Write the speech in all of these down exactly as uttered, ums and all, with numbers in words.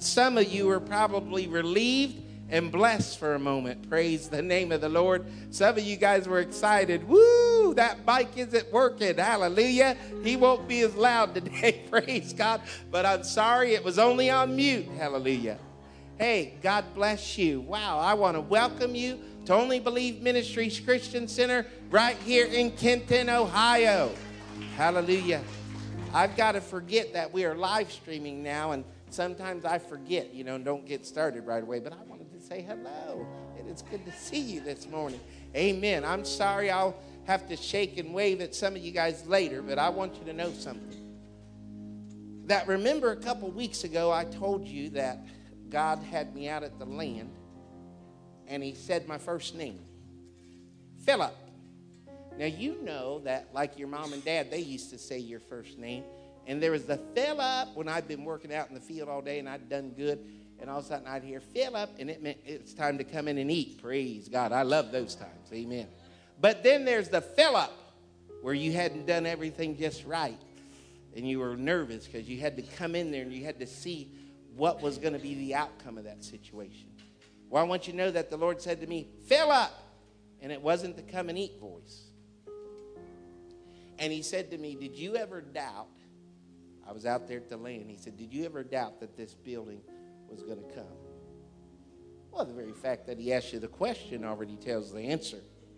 some of you are probably relieved and blessed for a moment. Praise the name of the Lord. Some of you guys were excited. Woo, that bike isn't working. Hallelujah. He won't be as loud today. Praise God. But I'm sorry, it was only on mute. Hallelujah. Hey, God bless you. Wow, I want to welcome you to Only Believe Ministries Christian Center right here in Kenton, Ohio. Hallelujah. I've got to forget that we are live streaming now, and sometimes I forget, you know, and don't get started right away. But I wanted to say hello. It is good to see you this morning. Amen. I'm sorry I'll have to shake and wave at some of you guys later, but I want you to know something. That remember a couple weeks ago I told you that God had me out at the land, and he said my first name, Philip. Now, you know that like your mom and dad, they used to say your first name. And there was the Philip when I'd been working out in the field all day and I'd done good. And all of a sudden I'd hear Philip, and it meant it's time to come in and eat. Praise God. I love those times. Amen. But then there's the Philip where you hadn't done everything just right. And you were nervous because you had to come in there and you had to see what was going to be the outcome of that situation. Well, I want you to know that the Lord said to me, Philip. And it wasn't the come and eat voice. And he said to me, did you ever doubt? I was out there at the land. He said, did you ever doubt that this building was going to come? Well, the very fact that he asked you the question already tells the answer.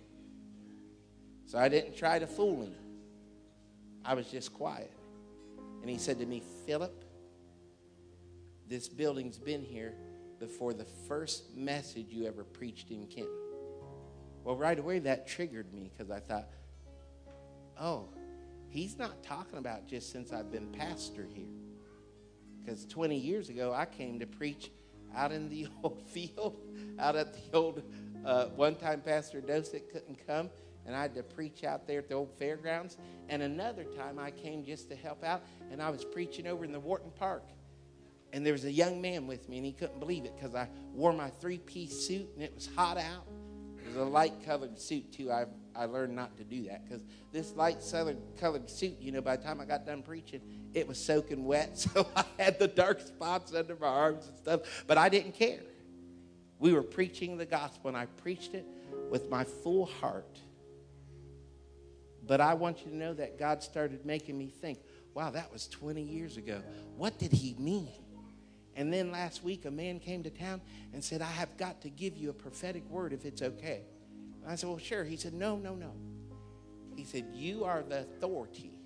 So I didn't try to fool him. I was just quiet. And he said to me, Philip, this building's been here before the first message you ever preached in Kenton. Well, right away that triggered me because I thought, oh, he's not talking about just since I've been pastor here. Because twenty years ago, I came to preach out in the old field, out at the old, uh, one time Pastor Dosick couldn't come, and I had to preach out there at the old fairgrounds. And another time I came just to help out, and I was preaching over in the Wharton Park. And there was a young man with me, and he couldn't believe it because I wore my three-piece suit, and it was hot out. It was a light-colored suit, too. I I learned not to do that because this light-colored suit, you know, by the time I got done preaching, it was soaking wet. So I had the dark spots under my arms and stuff, but I didn't care. We were preaching the gospel, and I preached it with my full heart. But I want you to know that God started making me think, wow, that was twenty years ago. What did he mean? And then last week, a man came to town and said, I have got to give you a prophetic word if it's okay. I said, well, sure. He said, no, no, no. He said, you are the authority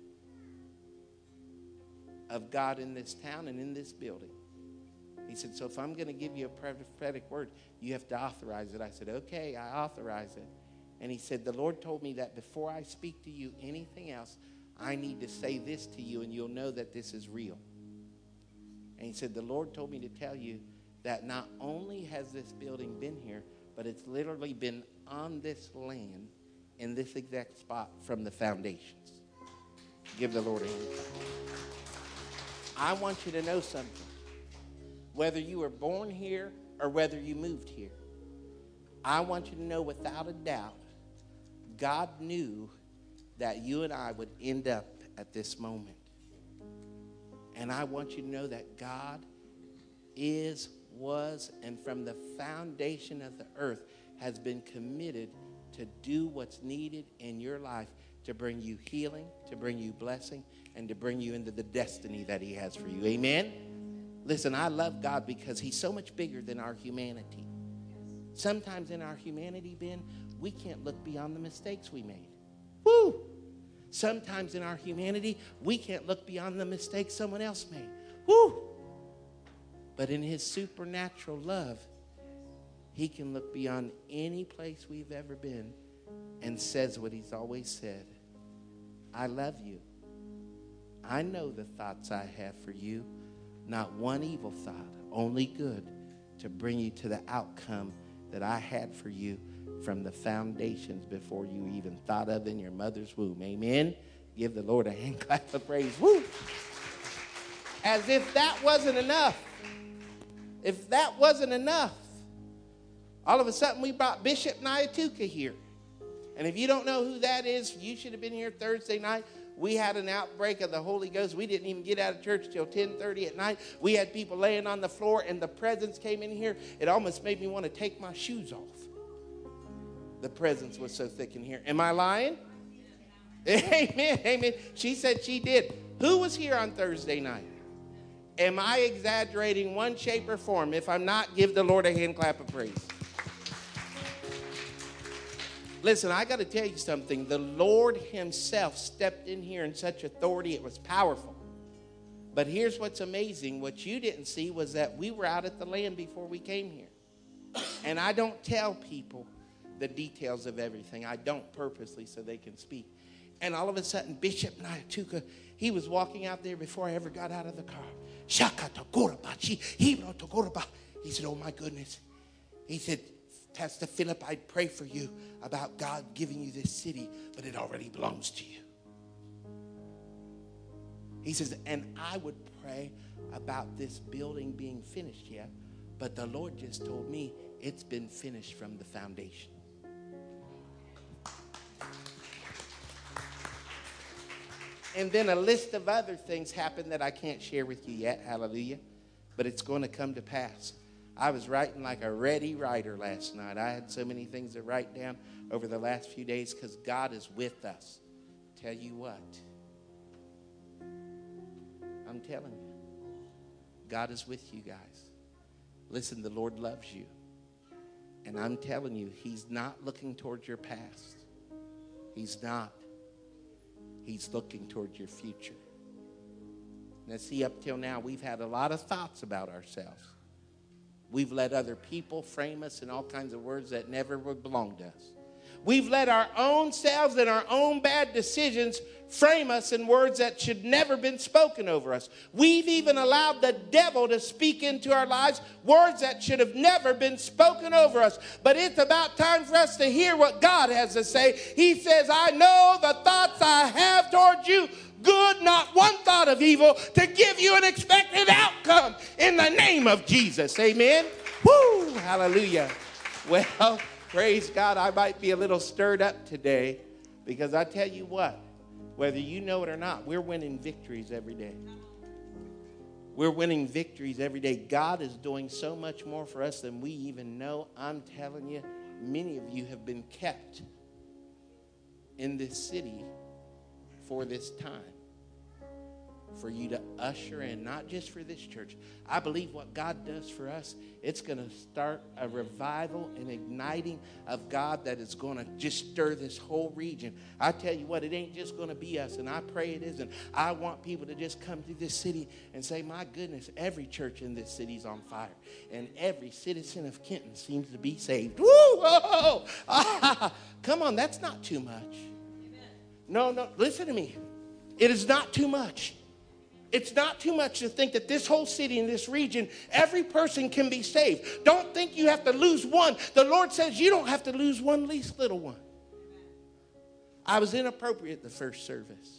of God in this town and in this building. He said, so if I'm going to give you a prophetic word, you have to authorize it. I said, okay, I authorize it. And he said, the Lord told me that before I speak to you anything else, I need to say this to you, and you'll know that this is real. And he said, the Lord told me to tell you that not only has this building been here, but it's literally been on this land in this exact spot from the foundations. Give the Lord a hand. I want you to know something. Whether you were born here or whether you moved here, I want you to know without a doubt, God knew that you and I would end up at this moment. And I want you to know that God is, was, and from the foundation of the earth has been committed to do what's needed in your life to bring you healing, to bring you blessing, and to bring you into the destiny that he has for you. Amen? Listen, I love God because he's so much bigger than our humanity. Sometimes in our humanity, Ben, we can't look beyond the mistakes we made. Woo! Sometimes in our humanity, we can't look beyond the mistakes someone else made. Woo! But in his supernatural love, he can look beyond any place we've ever been and says what he's always said. I love you. I know the thoughts I have for you. Not one evil thought, only good, to bring you to the outcome that I had for you from the foundations before you even thought of in your mother's womb. Amen? Give the Lord a hand clap of praise. Woo! As if that wasn't enough. If that wasn't enough, all of a sudden we brought Bishop Nyatuka here. And if you don't know who that is, you should have been here Thursday night. We had an outbreak of the Holy Ghost. We didn't even get out of church till ten thirty at night. We had people laying on the floor, and the presence came in here. It almost made me want to take my shoes off. The presence was so thick in here. Am I lying? Amen, amen. She said she did. Who was here on Thursday night? Am I exaggerating one shape or form? If I'm not, give the Lord a hand clap of praise. Listen, I got to tell you something. The Lord himself stepped in here in such authority. It was powerful. But here's what's amazing. What you didn't see was that we were out at the land before we came here. And I don't tell people the details of everything. I don't purposely so they can speak. And all of a sudden, Bishop Nyatuka, he was walking out there before I ever got out of the car. He said, oh my goodness. He said, Pastor Philip, I'd pray for you about God giving you this city, but it already belongs to you. He says, and I would pray about this building being finished yet, but the Lord just told me it's been finished from the foundation. And then a list of other things happened that I can't share with you yet, hallelujah, but it's going to come to pass. I was writing like a ready writer last night. I had so many things to write down over the last few days because God is with us. Tell you what, I'm telling you, God is with you guys. Listen, the Lord loves you. And I'm telling you, he's not looking towards your past. He's not. He's looking towards your future. Now, see, up till now, we've had a lot of thoughts about ourselves. We've let other people frame us in all kinds of words that never would belong to us. We've let our own selves and our own bad decisions frame us in words that should never been spoken over us. We've even allowed the devil to speak into our lives words that should have never been spoken over us. But it's about time for us to hear what God has to say. He says, I know the thoughts I have towards you, good, not one thought of evil, to give you an expected outcome in the name of Jesus. Amen. Woo! Hallelujah. Well, praise God, I might be a little stirred up today because I tell you what, whether you know it or not, we're winning victories every day. We're winning victories every day. God is doing so much more for us than we even know. I'm telling you, many of you have been kept in this city for this time. For you to usher in, not just for this church. I believe what God does for us, it's going to start a revival and igniting of God that is going to just stir this whole region. I tell you what, it ain't just going to be us, and I pray it isn't. I want people to just come to this city and say, my goodness, every church in this city is on fire, and every citizen of Kenton seems to be saved. Woo! Oh, ah, come on, that's not too much. No, no, listen to me. It is not too much. It's not too much to think that this whole city and this region, every person can be saved. Don't think you have to lose one. The Lord says you don't have to lose one least little one. I was inappropriate the first service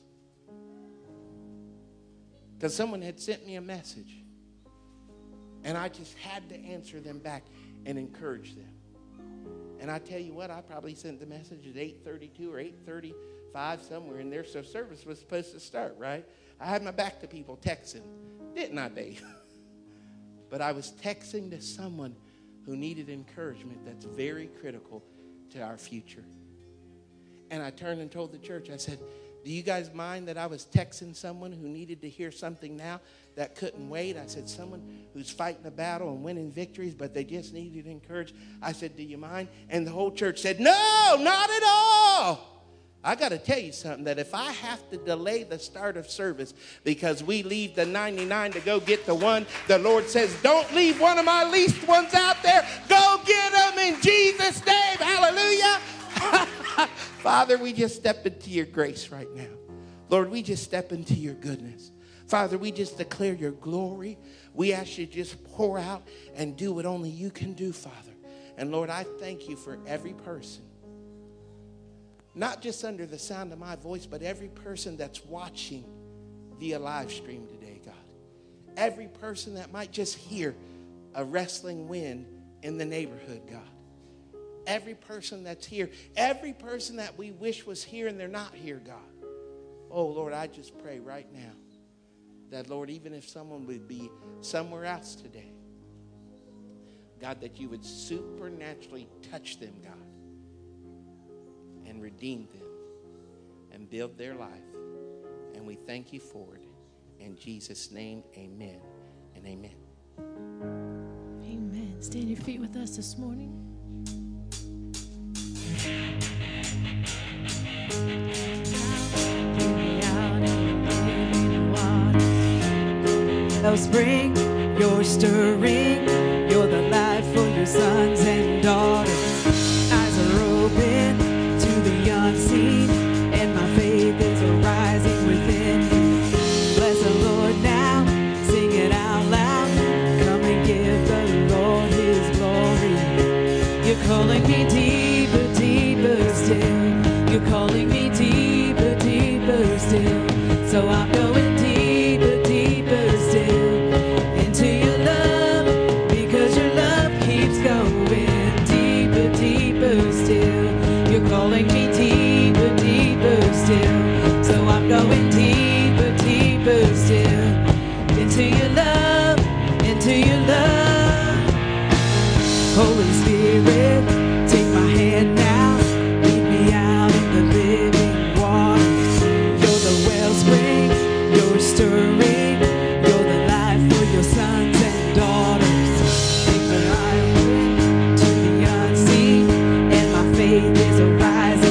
because someone had sent me a message, and I just had to answer them back and encourage them. And I tell you what, I probably sent the message at eight thirty-two or eight thirty-five, somewhere in there, so service was supposed to start, right? I had my back to people texting, didn't I, babe? But I was texting to someone who needed encouragement that's very critical to our future. And I turned and told the church, I said, do you guys mind that I was texting someone who needed to hear something now that couldn't wait? I said, someone who's fighting a battle and winning victories, but they just needed encouragement. I said, do you mind? And the whole church said, no, not at all. I got to tell you something, that if I have to delay the start of service because we leave the ninety-nine to go get the one, the Lord says, don't leave one of my least ones out there. Go get them in Jesus' name. Hallelujah. Father, we just step into your grace right now. Lord, we just step into your goodness. Father, we just declare your glory. We ask you to just pour out and do what only you can do, Father. And Lord, I thank you for every person, not just under the sound of my voice, but every person that's watching via live stream today, God. Every person that might just hear a wrestling wind in the neighborhood, God. Every person that's here. Every person that we wish was here and they're not here, God. Oh, Lord, I just pray right now that, Lord, even if someone would be somewhere else today, God, that you would supernaturally touch them, God, and redeem them and build their life. And we thank you for it. In Jesus' name, amen and amen. Amen. Stand your feet with us this morning. Spring, you're stirring, you're the light for your sons and daughters. Eyes are open to the unseen, and my faith is arising within you. Bless the Lord now, sing it out loud. Come and give the Lord his glory. You're calling me deeper, deeper still. You're calling me deeper, deeper still. So I'm going deeper, deeper still. Calling me deeper, deeper still. So I'm going deeper, deeper still. Into your love, into your love. Holy Spirit, take my hand now. Lead me out in the living waters. You're the wellspring, you're stirring. You're the life for your sons and daughters. Take my eye to the unseen, and my faith is around.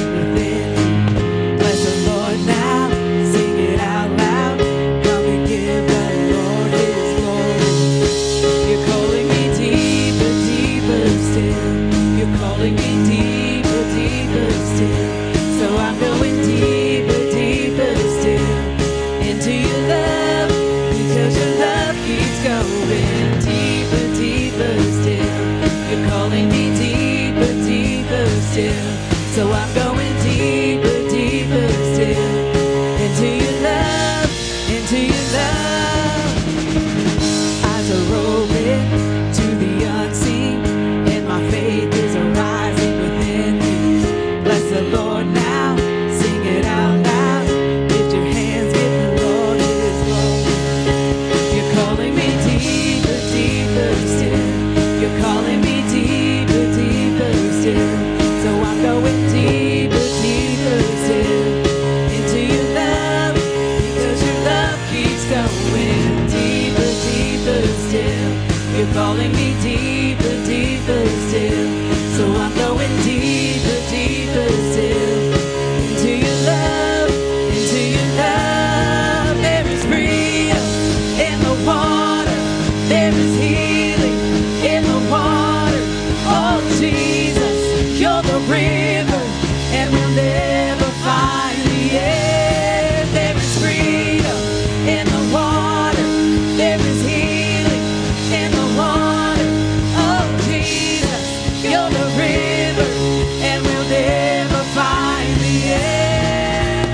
Calling me deeper, deeper still. So I'm going deeper, deeper still. Into your love, because your love keeps going deeper, deeper still. You're calling me deeper, deeper still. So I'm going deeper, deeper still. Into your love, into your love. Eyes are open to the unseen, and my faith is arising within you. Bless the Lord now, sing it out loud. Lift your hands, give the Lord his glory. You're calling me deeper, deeper still. You're calling me deeper, deeper still. So I'm going deeper, deeper still. Into your love, because your love keeps going deeper, deeper still. You're calling me deeper, deeper still. So I'm going deeper, deeper still. Into your love, into your love. There is freedom in the water. There is healing in the water. Oh Jesus, you're the river, and we'll never find the end. There is freedom in the water. There is healing in the water. Oh Jesus, you're the river, and we'll never find the end.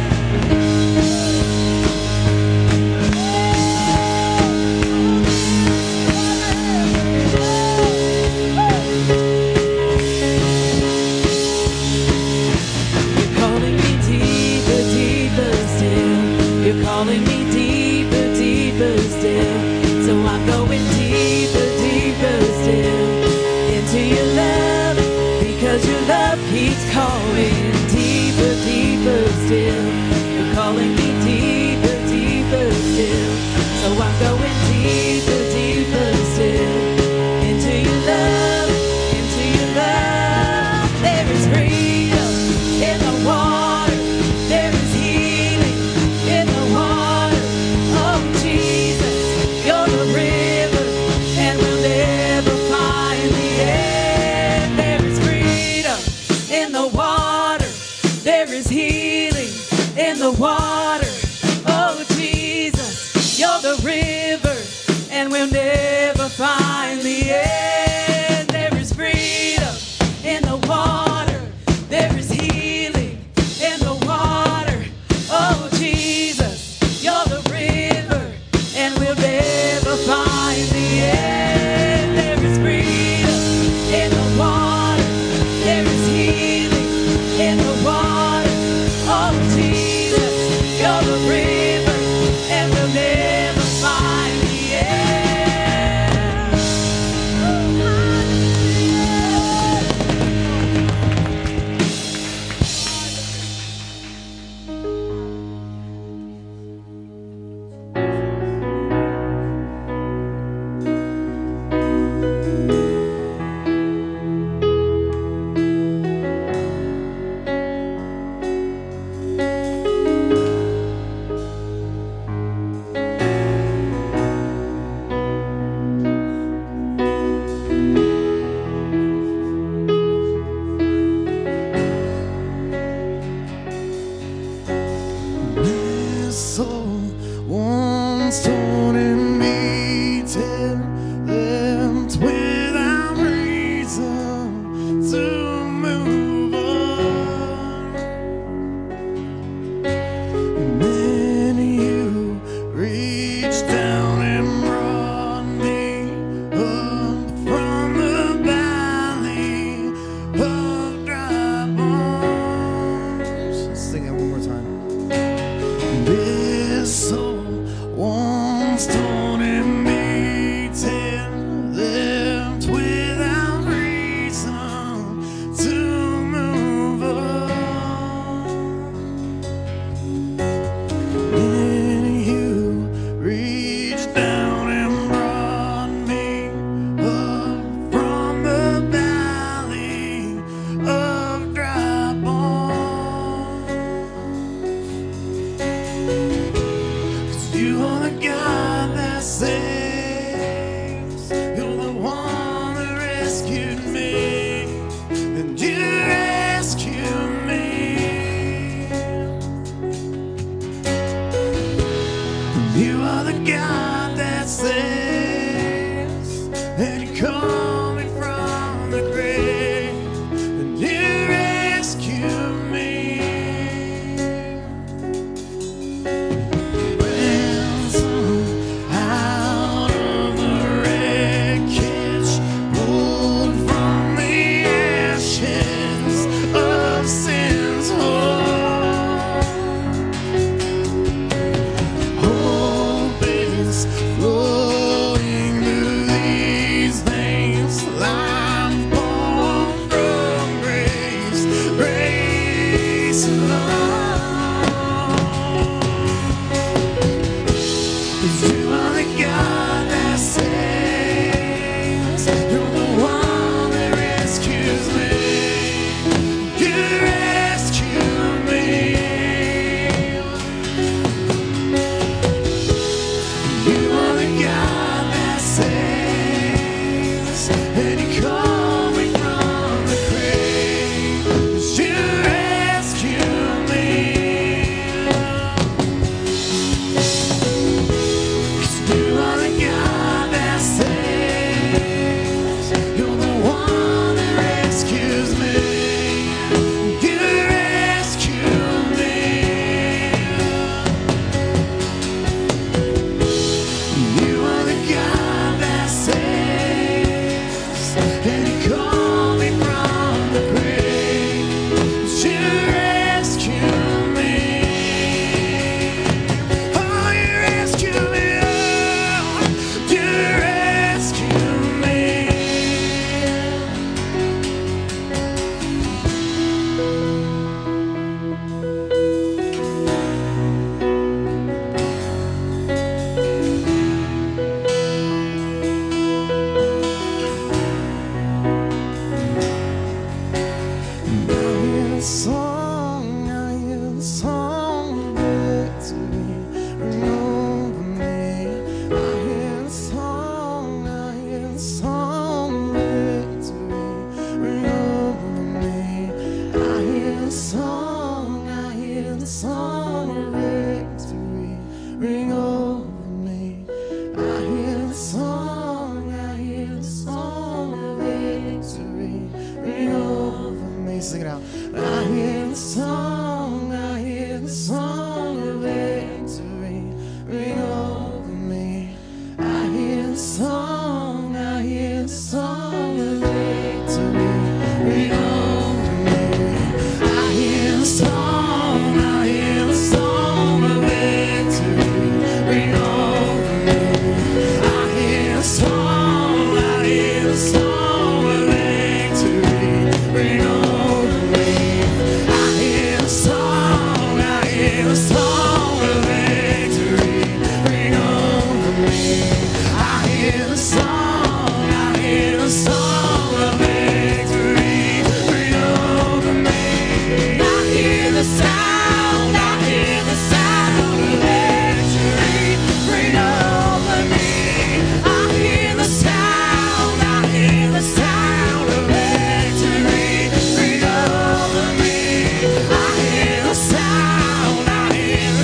You're calling me deeper, deeper still. You're calling me deeper, deeper still. So I'm going deeper, deeper still. Into your love, because your love keeps calling deeper, deeper still. You're calling me deeper, deeper still. So I'm going deeper, deeper still. Into your love, into your love. There is freedom in the water. There is healing in the water. Oh Jesus, you're the river, and we'll never find the end. There is freedom in the water. There is healing in the water. Oh Jesus, you're the river, and we'll never find the end. There is freedom in the water. There is healing in the water. Oh Jesus, you're the river, and we'll never find the end. There is freedom in the water. There is healing in the water. Oh Jesus, I hear the sound, I hear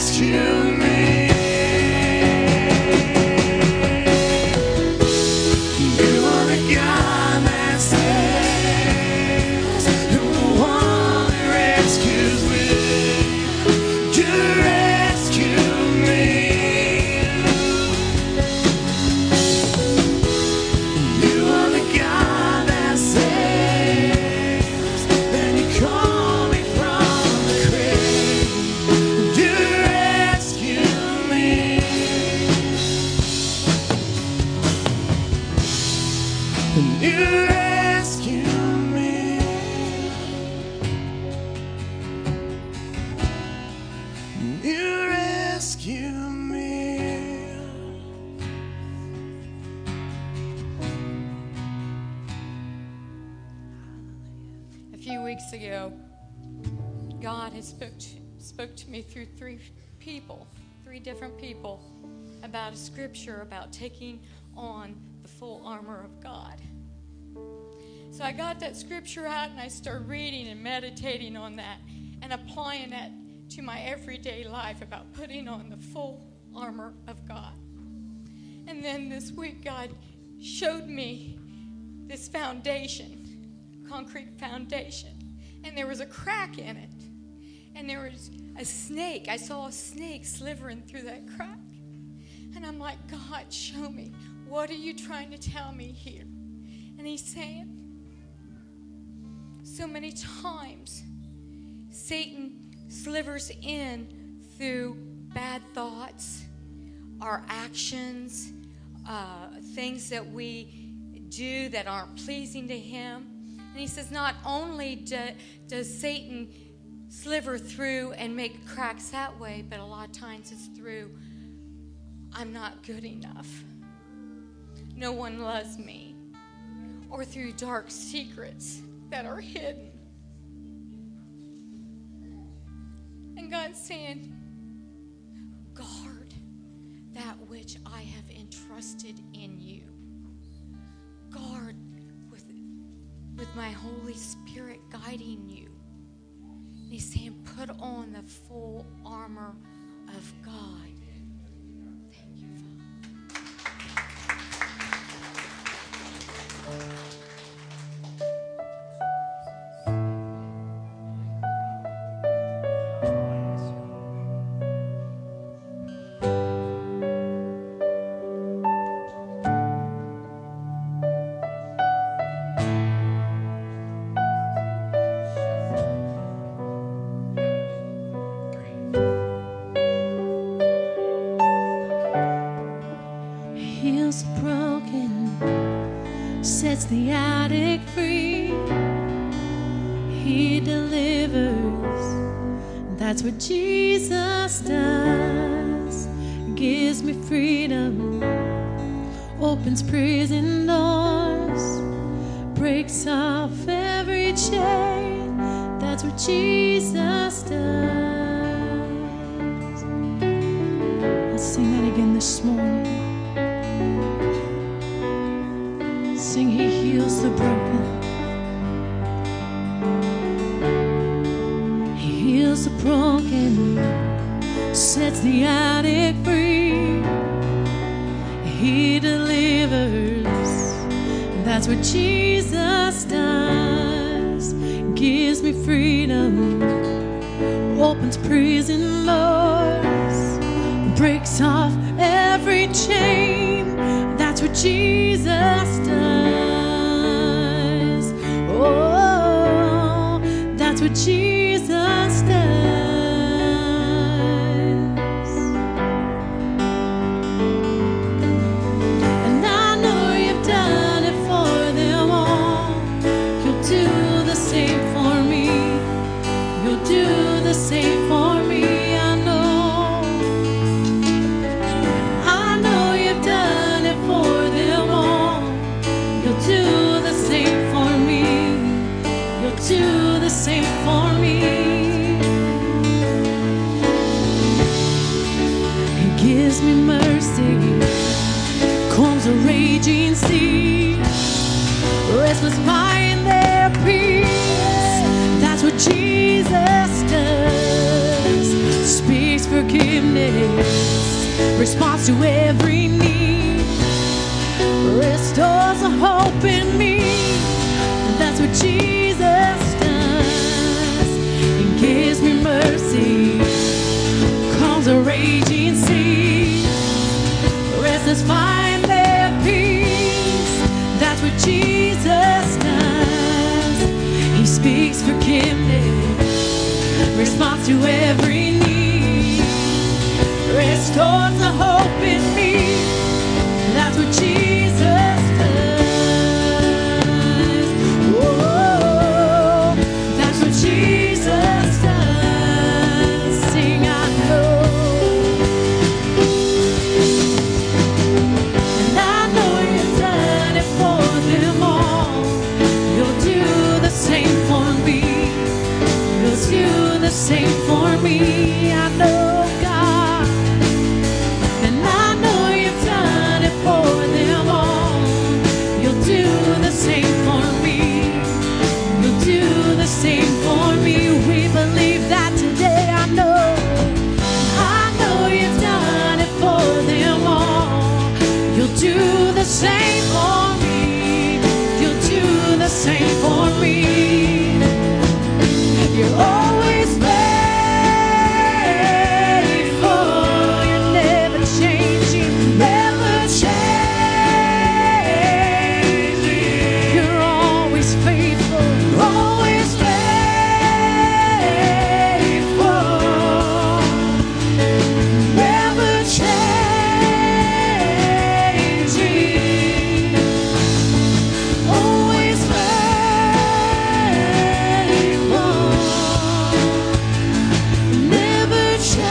different people about a scripture about taking on the full armor of God. So I got that scripture out and I started reading and meditating on that and applying that to my everyday life about putting on the full armor of God. And then this week God showed me this foundation, concrete foundation, and there was a crack in it. And there was a snake. I saw a snake slithering through that crack. And I'm like, God, show me. What are you trying to tell me here? And he's saying, so many times, Satan slivers in through bad thoughts, our actions, uh, things that we do that aren't pleasing to him. And he says, not only do, does Satan sliver through and make cracks that way, but a lot of times it's through, I'm not good enough. No one loves me. Or through dark secrets that are hidden. And God's saying, guard that which I have entrusted in you. Guard with, with my Holy Spirit guiding you. And he's saying, put on the full armor of God. Thank you, Father. The addict free, he delivers. That's what Jesus does. Gives me freedom, opens prison doors, breaks off every chain. That's what Jesus does. Let's sing that again this morning. Sing, he heals the broken. He heals the broken, sets the addict free. He delivers. That's what Jesus does. Gives me freedom, opens prison doors, breaks off every chain. That's what Jesus does. Oh, that's what Jesus does. And I know you've done it for them all. You'll do the same for me. You'll do the same for me. I know. I know you've done it for them all. You'll do the same for me. You'll do the same for me. He gives me mercy, calms a raging sea, restless mind their peace. That's what Jesus does. Speaks forgiveness responds to every need, restores a hope in me. That's what Jesus does. He gives me mercy, calms a raging sea, restless find their peace. That's what Jesus does. He speaks forgiveness, responds to every need, restores a hope in me. That's what Jesus does. Oh, that's what Jesus does. Sing, I know. And I know you've done it for them all. You'll do the same for me. You'll do the same for me. I know, God. And I know you've done it for them all. You'll do the same for me. You'll do the same for me. We believe that today. I know. I know you've done it for them all. You'll do the same for me. You'll do the same for me. You're always faithful. You're never changing, never changing. You're always faithful, always faithful. Never changing. Always faithful. Never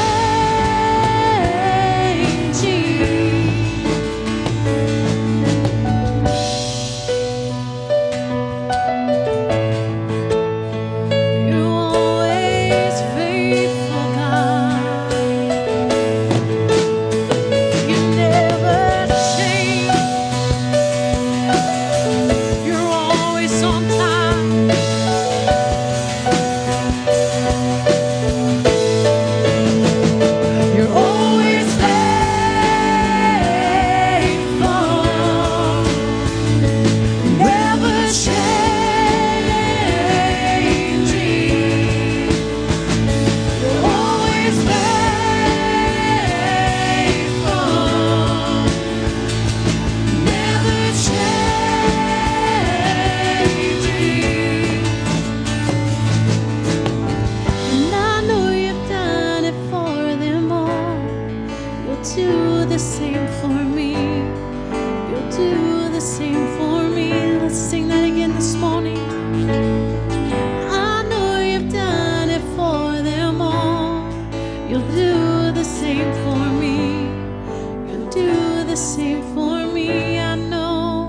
changing. You're always faithful, God. You never change. You're always on time. You're always faithful, never changing. You're always faithful, never changing. And I know you've done it for them all. You'll do the same for me. You'll do the same for me. Let's sing that again this morning. I know you've done it for them all. You'll do the same for me. You'll do the same for me. I know.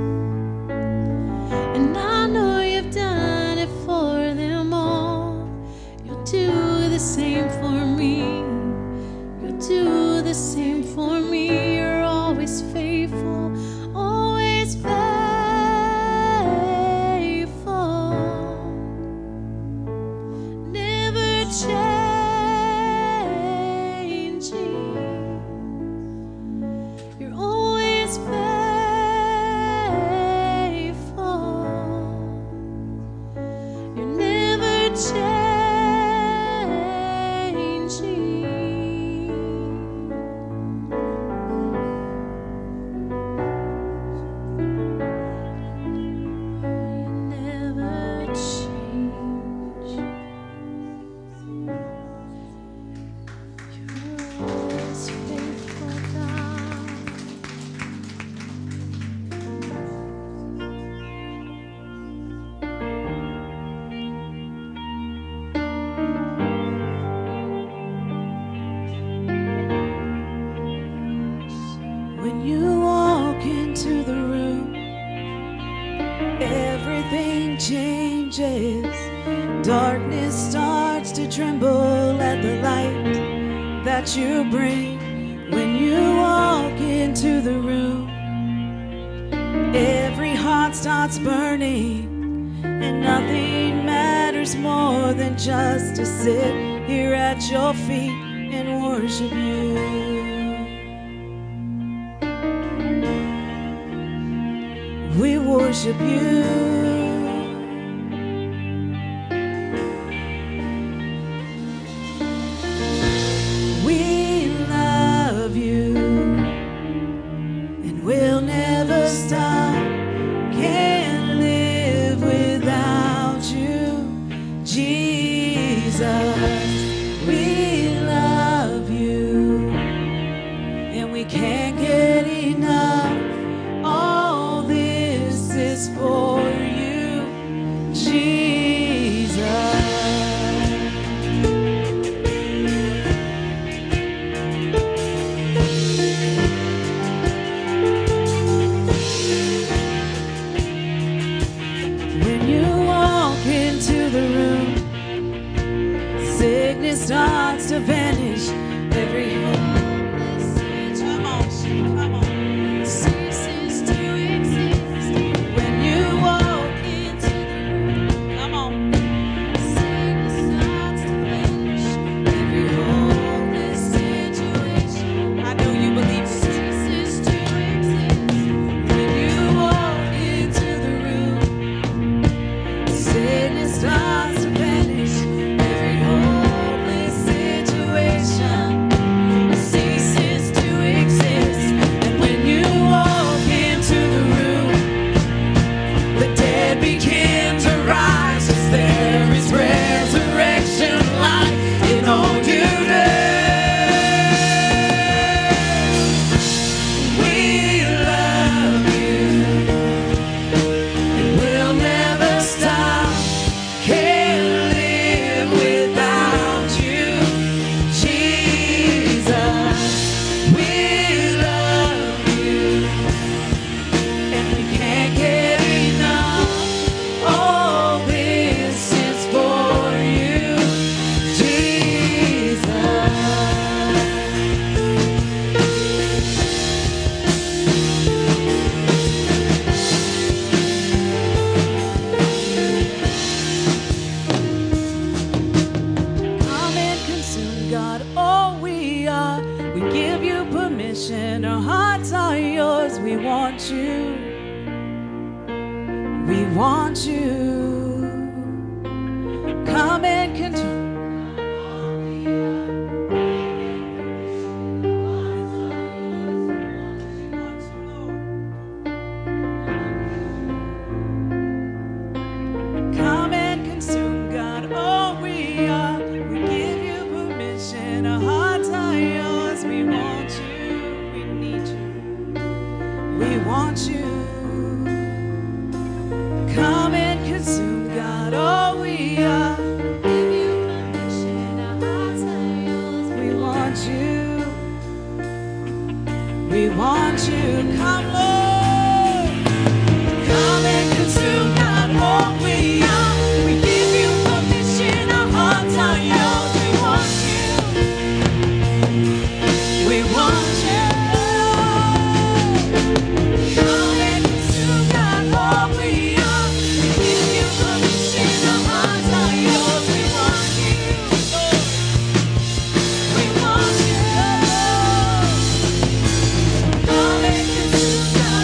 And I know you've done it for them all. You'll do the same for me. You'll do the same for me. You're always faithful, always faithful, never changing. You're always faithful. You're never changing. When you walk into the room, everything changes. Darkness starts to tremble at the light that you bring. When you walk into the room, every heart starts burning, and nothing matters more than just to sit here at your feet and worship you. We worship you. We love you, and we'll never stop. Can't live without you, Jesus. We love you, and we can't get enough. All this is for you, Jesus. When you walk into the room, sickness starts to vanish. Every hopeless situation, come on, come on, ceases to exist. When you walk into the room, come on, sickness starts to vanish. Every hopeless situation, I know you believe it, ceases to exist. When you walk into the room, sickness starts to vanish. Every hopeless situation ceases to exist. And when you walk into the room, the dead begin to rise, 'cause there is resurrection life in all you do. We love you, and we'll never stop. Can't live without you, Jesus. We love you, and we can't get enough. All this is for you, Jesus. Come and consume, God, all we are. We give you permission. Our hearts are yours. We want you. We want you. Come and consume. Come and consume, God, all we are. We give you permission. Our hearts are yours. We want you. We need you. We want you. Come and consume, God, all we are. Give you permission. Our hearts are yours. We want you. We want you. Come, Lord. Come and consume, God, all we are. We give you permission. Our hearts are yours. We want you. We want you. Come and consume, God, all we are. We give you permission. Our hearts are yours. We want you, Lord. We want you, Lord. Come and consume, God.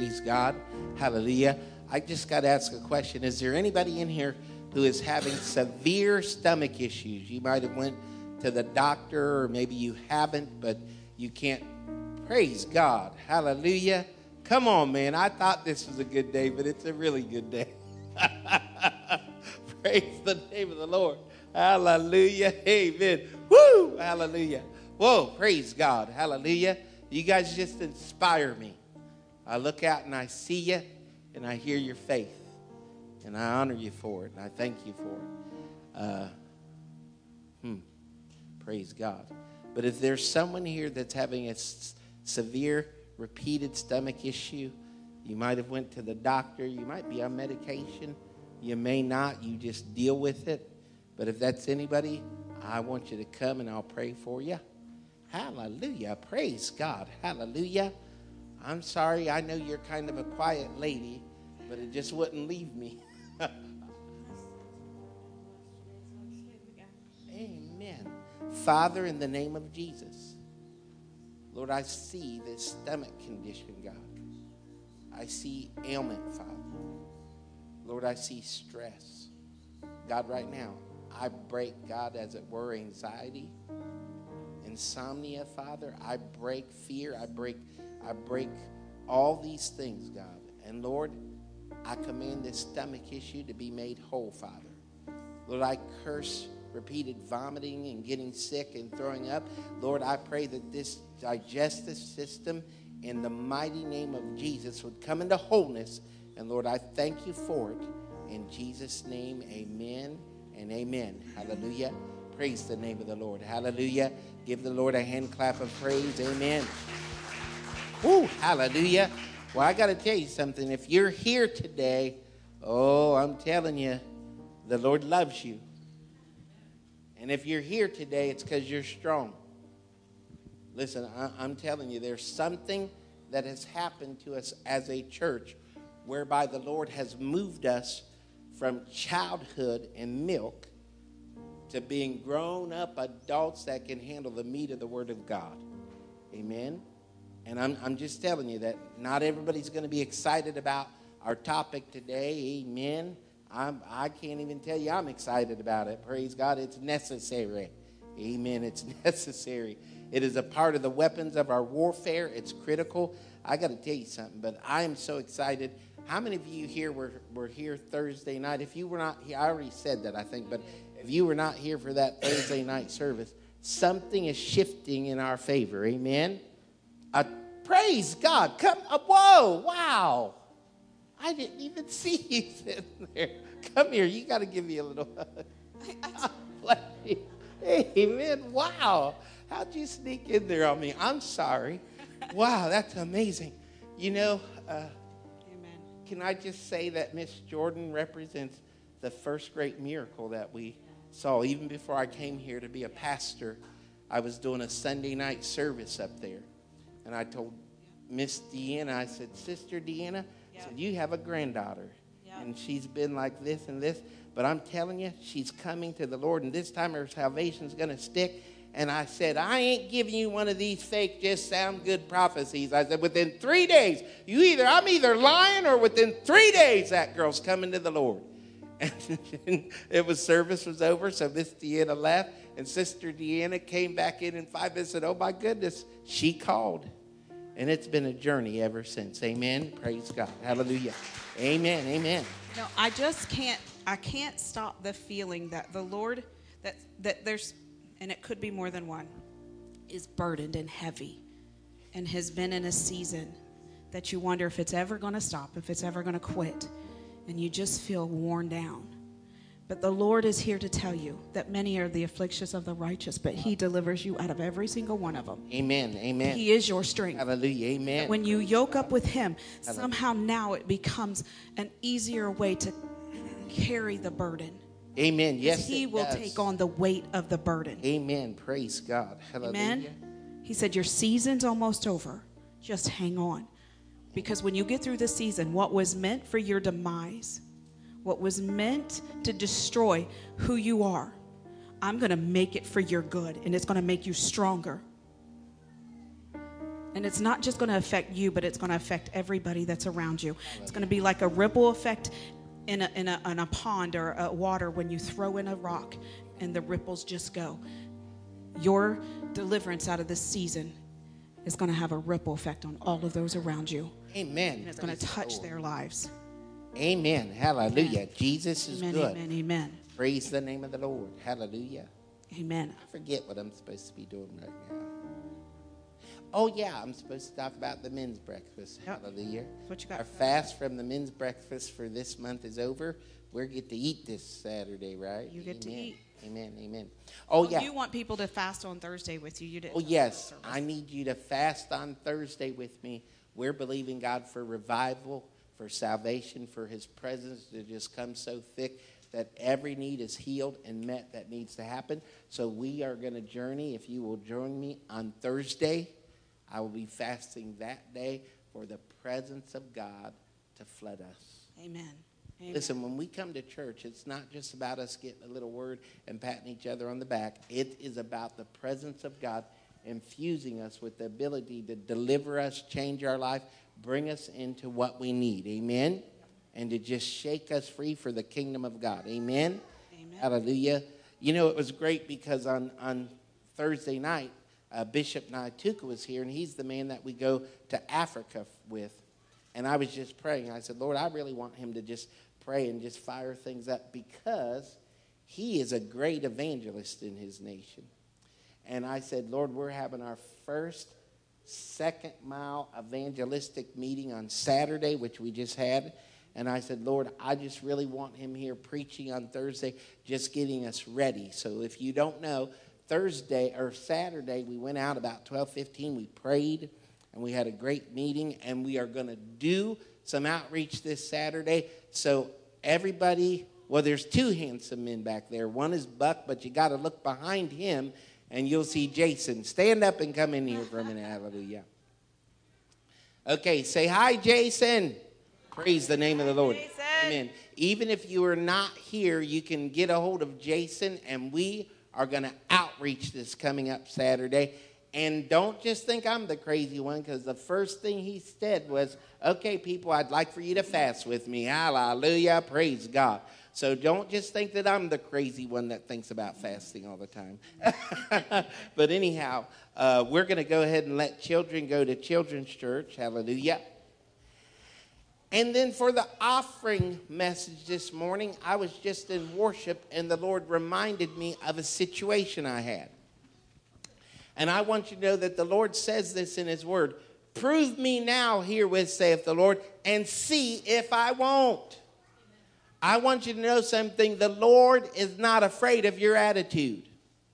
Praise God. Hallelujah. I just got to ask a question. Is there anybody in here who is having severe stomach issues? You might have went to the doctor, or maybe you haven't, but you can't. Praise God. Hallelujah. Come on, man. I thought this was a good day, but it's a really good day. Praise the name of the Lord. Hallelujah. Amen. Woo. Hallelujah. Whoa. Praise God. Hallelujah. You guys just inspire me. I look out and I see you, and I hear your faith, and I honor you for it, and I thank you for it. Uh, hmm. Praise God. But if there's someone here that's having a s- severe repeated stomach issue, you might have went to the doctor, you might be on medication, you may not, you just deal with it. But if that's anybody, I want you to come and I'll pray for you. Hallelujah. Praise God. Hallelujah. I'm sorry, I know you're kind of a quiet lady, but it just wouldn't leave me. Amen. Father, in the name of Jesus, Lord, I see this stomach condition, God. I see ailment, Father. Lord, I see stress. God, right now, I break, God, as it were, anxiety, insomnia, Father. I break fear. I break, I break all these things, God. And Lord, I command this stomach issue to be made whole, Father. Lord, I curse repeated vomiting and getting sick and throwing up. Lord, I pray that this digestive system, in the mighty name of Jesus, would come into wholeness. And Lord, I thank you for it. In Jesus' name, amen and amen. Hallelujah. Praise the name of the Lord. Hallelujah. Give the Lord a hand clap of praise. Amen. Woo, hallelujah. Well, I got to tell you something. If you're here today, oh, I'm telling you, the Lord loves you. And if you're here today, it's because you're strong. Listen, I, I'm telling you, there's something that has happened to us as a church whereby the Lord has moved us from childhood and milk to being grown-up adults that can handle the meat of the Word of God. Amen? And I'm, I'm just telling you that not everybody's going to be excited about our topic today. Amen? I'm, I can't even tell you I'm excited about it. Praise God. It's necessary. Amen. It's necessary. It is a part of the weapons of our warfare. It's critical. I got to tell you something, but I am so excited. How many of you here were, were here Thursday night? If you were not here, I already said that, I think, but if you were not here for that Thursday night service, something is shifting in our favor. Amen. Uh, praise God. Come, uh, whoa, wow. I didn't even see you sitting there. Come here. You got to give me a little hug. Bless you. Amen. Wow. How'd you sneak in there on me? I'm sorry. Wow, that's amazing. You know, uh, Amen. Can I just say that Miss Jordan represents the first great miracle that we saw. Even before I came here to be a pastor, I was doing a Sunday night service up there. And I told Miss Deanna, I said, Sister Deanna, I said, you have a granddaughter. Yep. And she's been like this and this. But I'm telling you, she's coming to the Lord. And this time her salvation's going to stick. And I said, I ain't giving you one of these fake, just sound good prophecies. I said, within three days, you either, I'm either lying or within three days, that girl's coming to the Lord. And it was, service was over. So Miss Deanna left. And Sister Deanna came back in in five minutes and said, oh my goodness, she called. And it's been a journey ever since. Amen. Praise God. Hallelujah. Amen. Amen. No, I just can't, I can't stop the feeling that the Lord, that, that there's, and it could be more than one, is burdened and heavy and has been in a season that you wonder if it's ever going to stop, if it's ever going to quit, and you just feel worn down. But the Lord is here to tell you that many are the afflictions of the righteous, but he delivers you out of every single one of them. Amen. Amen. He is your strength. Hallelujah. Amen. That when you yoke up with him, Hallelujah. Somehow now it becomes an easier way to carry the burden. Amen. Yes, he it will does. take on the weight of the burden. Amen. Praise God. Hallelujah. Amen. He said, your season's almost over. Just hang on. Because when you get through the season, what was meant for your demise, what was meant to destroy who you are, I'm going to make it for your good, and it's going to make you stronger. And it's not just going to affect you, but it's going to affect everybody that's around you. It's going to be like a ripple effect in a, in a, in a pond or a water when you throw in a rock and the ripples just go. Your deliverance out of this season is going to have a ripple effect on all of those around you. Amen. And it's going to touch their lives. Amen. Hallelujah. Amen. Jesus is amen, good. Amen. Amen. Praise the name of the Lord. Hallelujah. Amen. I forget what I'm supposed to be doing right now. Oh, yeah, I'm supposed to talk about the men's breakfast. Yep. Hallelujah. What you got? Our fast from the men's breakfast for this month is over. We get to eat this Saturday, right? You get amen. to eat. Amen, amen. Oh, well, yeah. You want people to fast on Thursday with you. You didn't. Oh, yes. I need you to fast on Thursday with me. We're believing God for revival, for salvation, for his presence to just come so thick that every need is healed and met that needs to happen. So we are going to journey. If you will join me on Thursday, I will be fasting that day for the presence of God to flood us. Amen. Amen. Listen, when we come to church, it's not just about us getting a little word and patting each other on the back. It is about the presence of God infusing us with the ability to deliver us, change our life, bring us into what we need. Amen? And to just shake us free for the kingdom of God. Amen? Amen. Hallelujah. You know, it was great because on, on Thursday night, uh, Bishop Naituka was here, and he's the man that we go to Africa with. And I was just praying. I said, Lord, I really want him to just pray and just fire things up because he is a great evangelist in his nation. And I said, Lord, we're having our first second mile evangelistic meeting on Saturday, which we just had. And I said, Lord, I just really want him here preaching on Thursday, just getting us ready. So if you don't know, Thursday or Saturday, we went out about twelve fifteen. We prayed, and we had a great meeting. And we are going to do some outreach this Saturday. So everybody, well, there's two handsome men back there. One is Buck, but you got to look behind him, and you'll see Jason. Stand up and come in here for a minute. Hallelujah. Okay, say hi, Jason. Praise the name of the Lord. Jason. Amen. Even if you are not here, you can get a hold of Jason, and we are going to outreach this coming up Saturday. And don't just think I'm the crazy one, because the first thing he said was, okay, people, I'd like for you to fast with me. Hallelujah. Praise God. So don't just think that I'm the crazy one that thinks about fasting all the time. But anyhow, uh, we're going to go ahead and let children go to children's church. Hallelujah. And then for the offering message this morning, I was just in worship, and the Lord reminded me of a situation I had. And I want you to know that the Lord says this in his word. Prove me now herewith, saith the Lord, and see if I won't. I want you to know something. The Lord is not afraid of your attitude.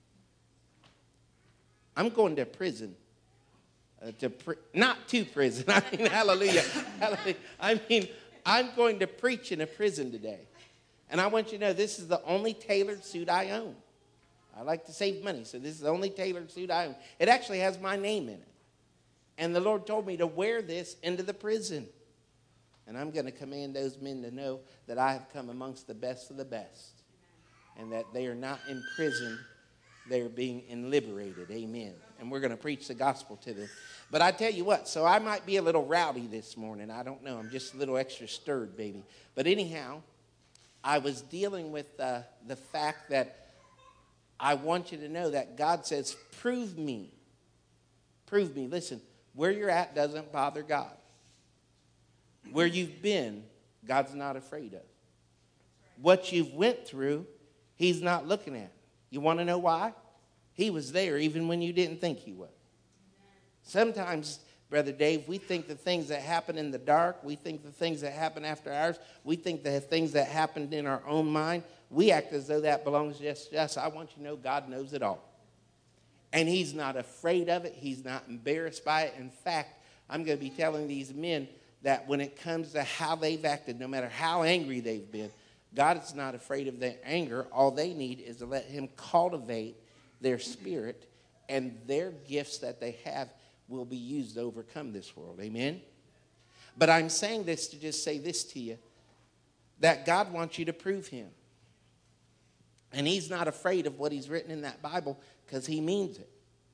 I'm going to prison. Uh, to pre- not to prison. I mean, hallelujah. hallelujah. I mean, I'm going to preach in a prison today. And I want you to know this is the only tailored suit I own. I like to save money, so this is the only tailored suit I own. It actually has my name in it. And the Lord told me to wear this into the prison. And I'm going to command those men to know that I have come amongst the best of the best. And that they are not imprisoned. They are being liberated. Amen. And we're going to preach the gospel to them. But I tell you what, so I might be a little rowdy this morning. I don't know. I'm just a little extra stirred, baby. But anyhow, I was dealing with uh, the fact that I want you to know that God says, prove me. Prove me. Listen, where you're at doesn't bother God. Where you've been, God's not afraid of. What you've went through, he's not looking at. You want to know why? He was there even when you didn't think he was. Sometimes, Brother Dave, we think the things that happen in the dark, we think the things that happen after hours, we think the things that happened in our own mind, we act as though that belongs just to us. I want you to know God knows it all. And he's not afraid of it. He's not embarrassed by it. In fact, I'm going to be telling these men that when it comes to how they've acted, no matter how angry they've been, God is not afraid of their anger. All they need is to let him cultivate their spirit, and their gifts that they have will be used to overcome this world. Amen? But I'm saying this to just say this to you, that God wants you to prove him. And he's not afraid of what he's written in that Bible because he means it.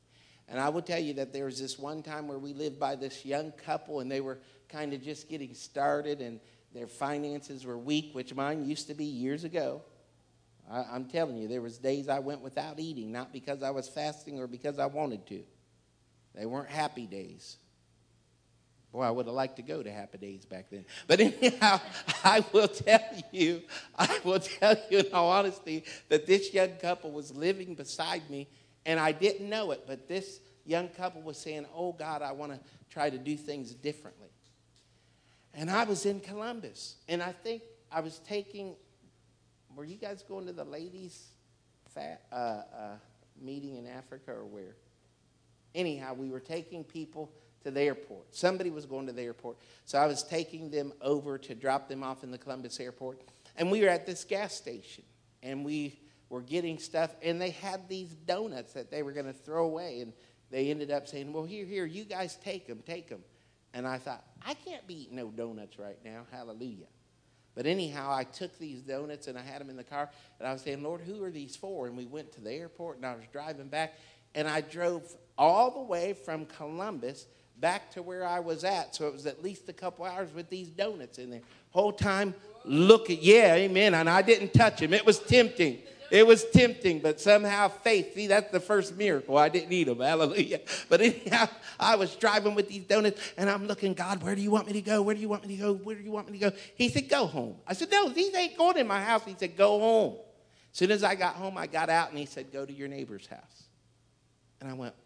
And I will tell you that there was this one time where we lived by this young couple, and they were kind of just getting started, and their finances were weak, which mine used to be years ago. I, I'm telling you, there was days I went without eating, not because I was fasting or because I wanted to. They weren't happy days. Boy, I would have liked to go to happy days back then. But anyhow, I will tell you, I will tell you in all honesty, that this young couple was living beside me, and I didn't know it, but this young couple was saying, oh, God, I want to try to do things differently. And I was in Columbus, and I think I was taking, were you guys going to the ladies' fat, uh, uh, meeting in Africa or where? Anyhow, we were taking people to the airport. Somebody was going to the airport, so I was taking them over to drop them off in the Columbus airport, and we were at this gas station, and we were getting stuff, and they had these donuts that they were going to throw away, and they ended up saying, well, here, here, you guys take them, take them. And I thought, I can't be eating no donuts right now, hallelujah. But anyhow, I took these donuts, and I had them in the car, and I was saying, Lord, who are these for? And we went to the airport, and I was driving back, and I drove all the way from Columbus back to where I was at, so it was at least a couple hours with these donuts in there. Whole time, look at, yeah, amen, and I didn't touch them. It was tempting. It was tempting, but somehow faith, see, that's the first miracle. I didn't eat them, hallelujah. But anyhow, I was driving with these donuts, and I'm looking, God, where do you want me to go? Where do you want me to go? Where do you want me to go? He said, go home. I said, no, these ain't going in my house. He said, go home. As soon as I got home, I got out, and he said, go to your neighbor's house. And I went,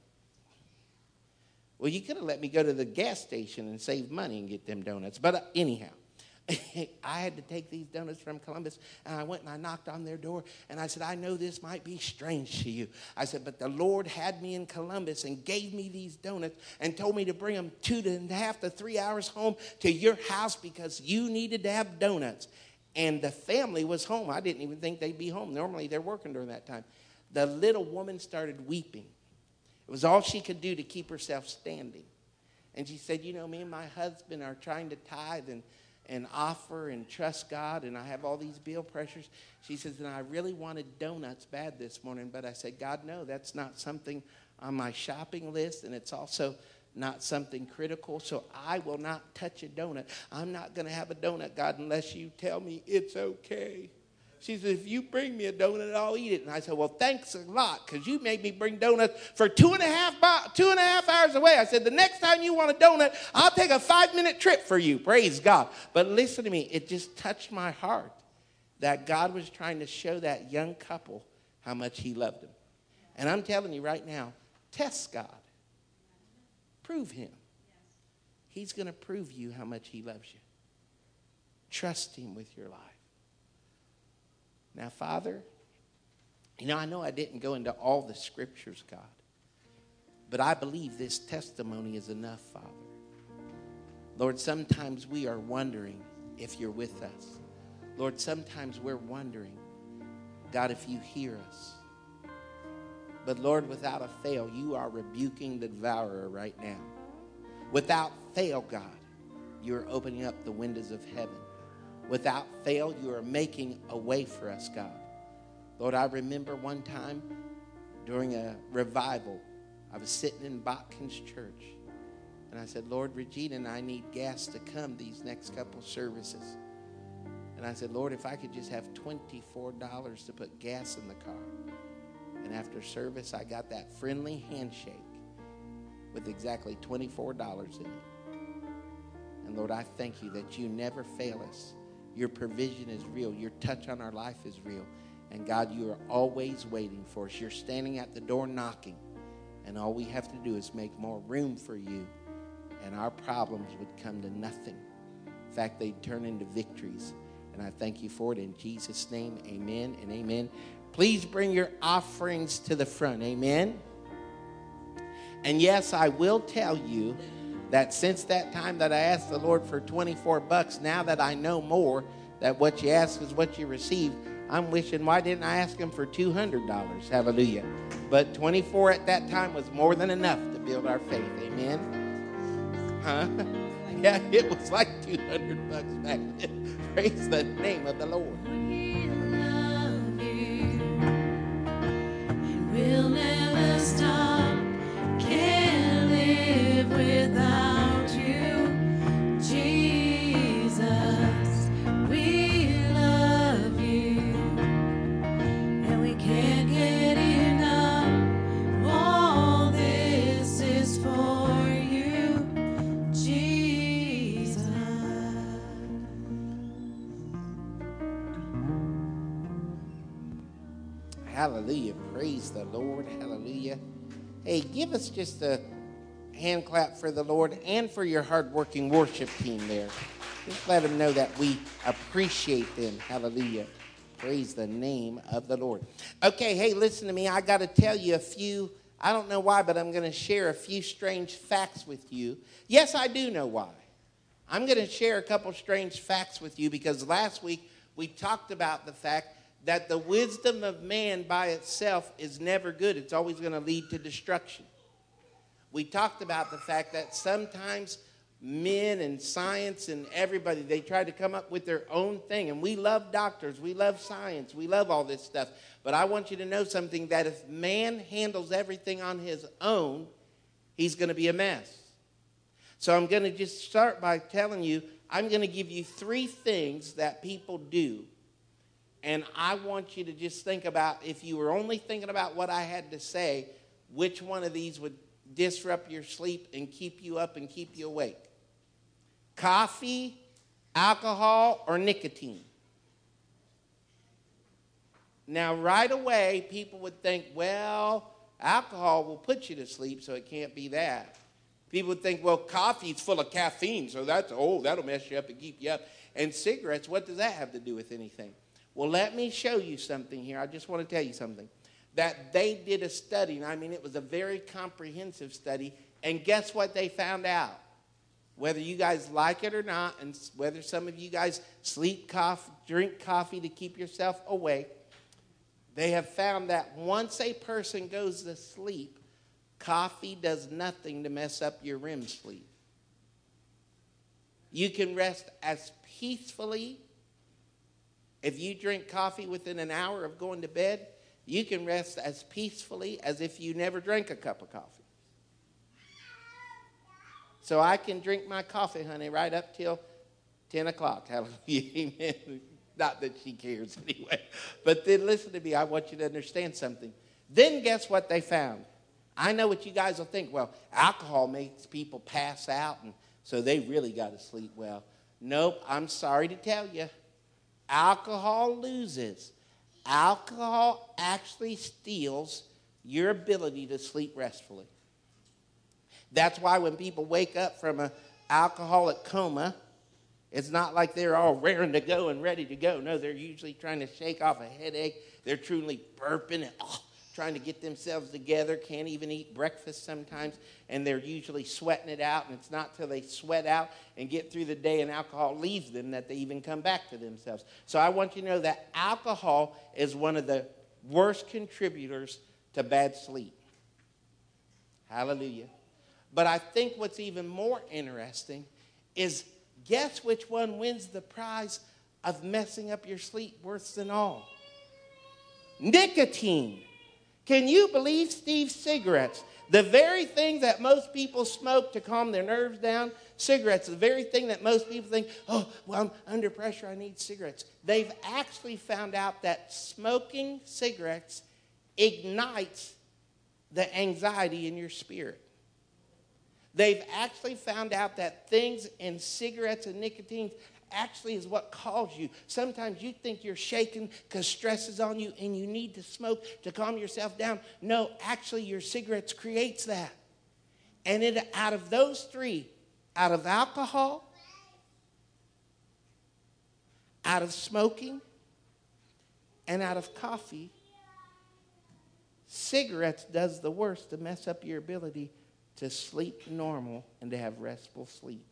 well, you could have let me go to the gas station and save money and get them donuts. But uh, anyhow, I had to take these donuts from Columbus, and I went and I knocked on their door, and I said, I know this might be strange to you. I said, but the Lord had me in Columbus and gave me these donuts and told me to bring them two and a half to three hours home to your house because you needed to have donuts. And the family was home. I didn't even think they'd be home. Normally, they're working during that time. The little woman started weeping. It was all she could do to keep herself standing. And she said, you know, me and my husband are trying to tithe and and offer and trust God, and I have all these bill pressures. She says, and I really wanted donuts bad this morning, but I said, God, no, that's not something on my shopping list, and it's also not something critical, so I will not touch a donut. I'm not going to have a donut, God, unless you tell me it's okay. She said, if you bring me a donut, I'll eat it. And I said, well, thanks a lot, because you made me bring donuts for two and a half two and a half hours away. I said, the next time you want a donut, I'll take a five-minute trip for you. Praise God. But listen to me. It just touched my heart that God was trying to show that young couple how much he loved them. And I'm telling you right now, test God. Prove him. He's going to prove you how much he loves you. Trust him with your life. Now, Father, you know, I know I didn't go into all the scriptures, God, but I believe this testimony is enough, Father. Lord, sometimes we are wondering if you're with us. Lord, sometimes we're wondering, God, if you hear us. But Lord, without a fail, you are rebuking the devourer right now. Without fail, God, you're opening up the windows of heaven. Without fail, you are making a way for us, God. Lord, I remember one time during a revival, I was sitting in Botkin's church, and I said, Lord, Regina and I need gas to come these next couple services. And I said, Lord, if I could just have twenty-four dollars to put gas in the car. And after service, I got that friendly handshake with exactly twenty-four dollars in it. And Lord, I thank you that you never fail us. Your provision is real. Your touch on our life is real. And God, you are always waiting for us. You're standing at the door knocking. And all we have to do is make more room for you. And our problems would come to nothing. In fact, they'd turn into victories. And I thank you for it in Jesus' name. Amen and amen. Please bring your offerings to the front. Amen. And yes, I will tell you that since that time that I asked the Lord for twenty-four bucks, now that I know more, that what you ask is what you receive, I'm wishing, why didn't I ask him for two hundred dollars? Hallelujah. But twenty-four at that time was more than enough to build our faith. Amen. Huh? Yeah, it was like two hundred bucks back then. Praise the name of the Lord. We love you. We'll never stop. Hallelujah. Praise the Lord. Hallelujah. Hey, give us just a hand clap for the Lord and for your hardworking worship team there. Just let them know that we appreciate them. Hallelujah. Praise the name of the Lord. Okay, hey, listen to me. I got to tell you a few, I don't know why, but I'm going to share a few strange facts with you. Yes, I do know why. I'm going to share a couple strange facts with you because last week we talked about the fact that the wisdom of man by itself is never good. It's always going to lead to destruction. We talked about the fact that sometimes men and science and everybody, they try to come up with their own thing. And we love doctors. We love science. We love all this stuff. But I want you to know something, that if man handles everything on his own, he's going to be a mess. So I'm going to just start by telling you, I'm going to give you three things that people do. And I want you to just think about, if you were only thinking about what I had to say, which one of these would disrupt your sleep and keep you up and keep you awake? Coffee, alcohol, or nicotine? Now, right away, people would think, well, alcohol will put you to sleep, so it can't be that. People would think, well, coffee's full of caffeine, so that's, oh, that'll mess you up and keep you up. And cigarettes, what does that have to do with anything? Well, let me show you something here. I just want to tell you something. That they did a study, and I mean, it was a very comprehensive study, and guess what they found out? Whether you guys like it or not, and whether some of you guys sleep coffee, drink coffee to keep yourself awake, they have found that once a person goes to sleep, coffee does nothing to mess up your R E M sleep. You can rest as peacefully. If you drink coffee within an hour of going to bed, you can rest as peacefully as if you never drank a cup of coffee. So I can drink my coffee, honey, right up till ten o'clock. Hallelujah. Amen. Not that she cares anyway. But then listen to me. I want you to understand something. Then guess what they found? I know what you guys will think. Well, alcohol makes people pass out, and so they really got to sleep well. Nope, I'm sorry to tell you. Alcohol loses. Alcohol actually steals your ability to sleep restfully. That's why when people wake up from an alcoholic coma, it's not like they're all raring to go and ready to go. No, they're usually trying to shake off a headache. They're truly burping and oh, trying to get themselves together, can't even eat breakfast sometimes, and they're usually sweating it out, and it's not till they sweat out and get through the day and alcohol leaves them that they even come back to themselves. So I want you to know that alcohol is one of the worst contributors to bad sleep. Hallelujah. But I think what's even more interesting is, guess which one wins the prize of messing up your sleep worse than all? Nicotine. Can you believe, Steve, cigarettes? The very thing that most people smoke to calm their nerves down, cigarettes, the very thing that most people think, oh, well, I'm under pressure, I need cigarettes. They've actually found out that smoking cigarettes ignites the anxiety in your spirit. They've actually found out that things in cigarettes and nicotine actually is what calls you. Sometimes you think you're shaking because stress is on you and you need to smoke to calm yourself down. No, actually your cigarettes creates that. And it, out of those three, out of alcohol, out of smoking, and out of coffee, cigarettes does the worst to mess up your ability to sleep normal and to have restful sleep.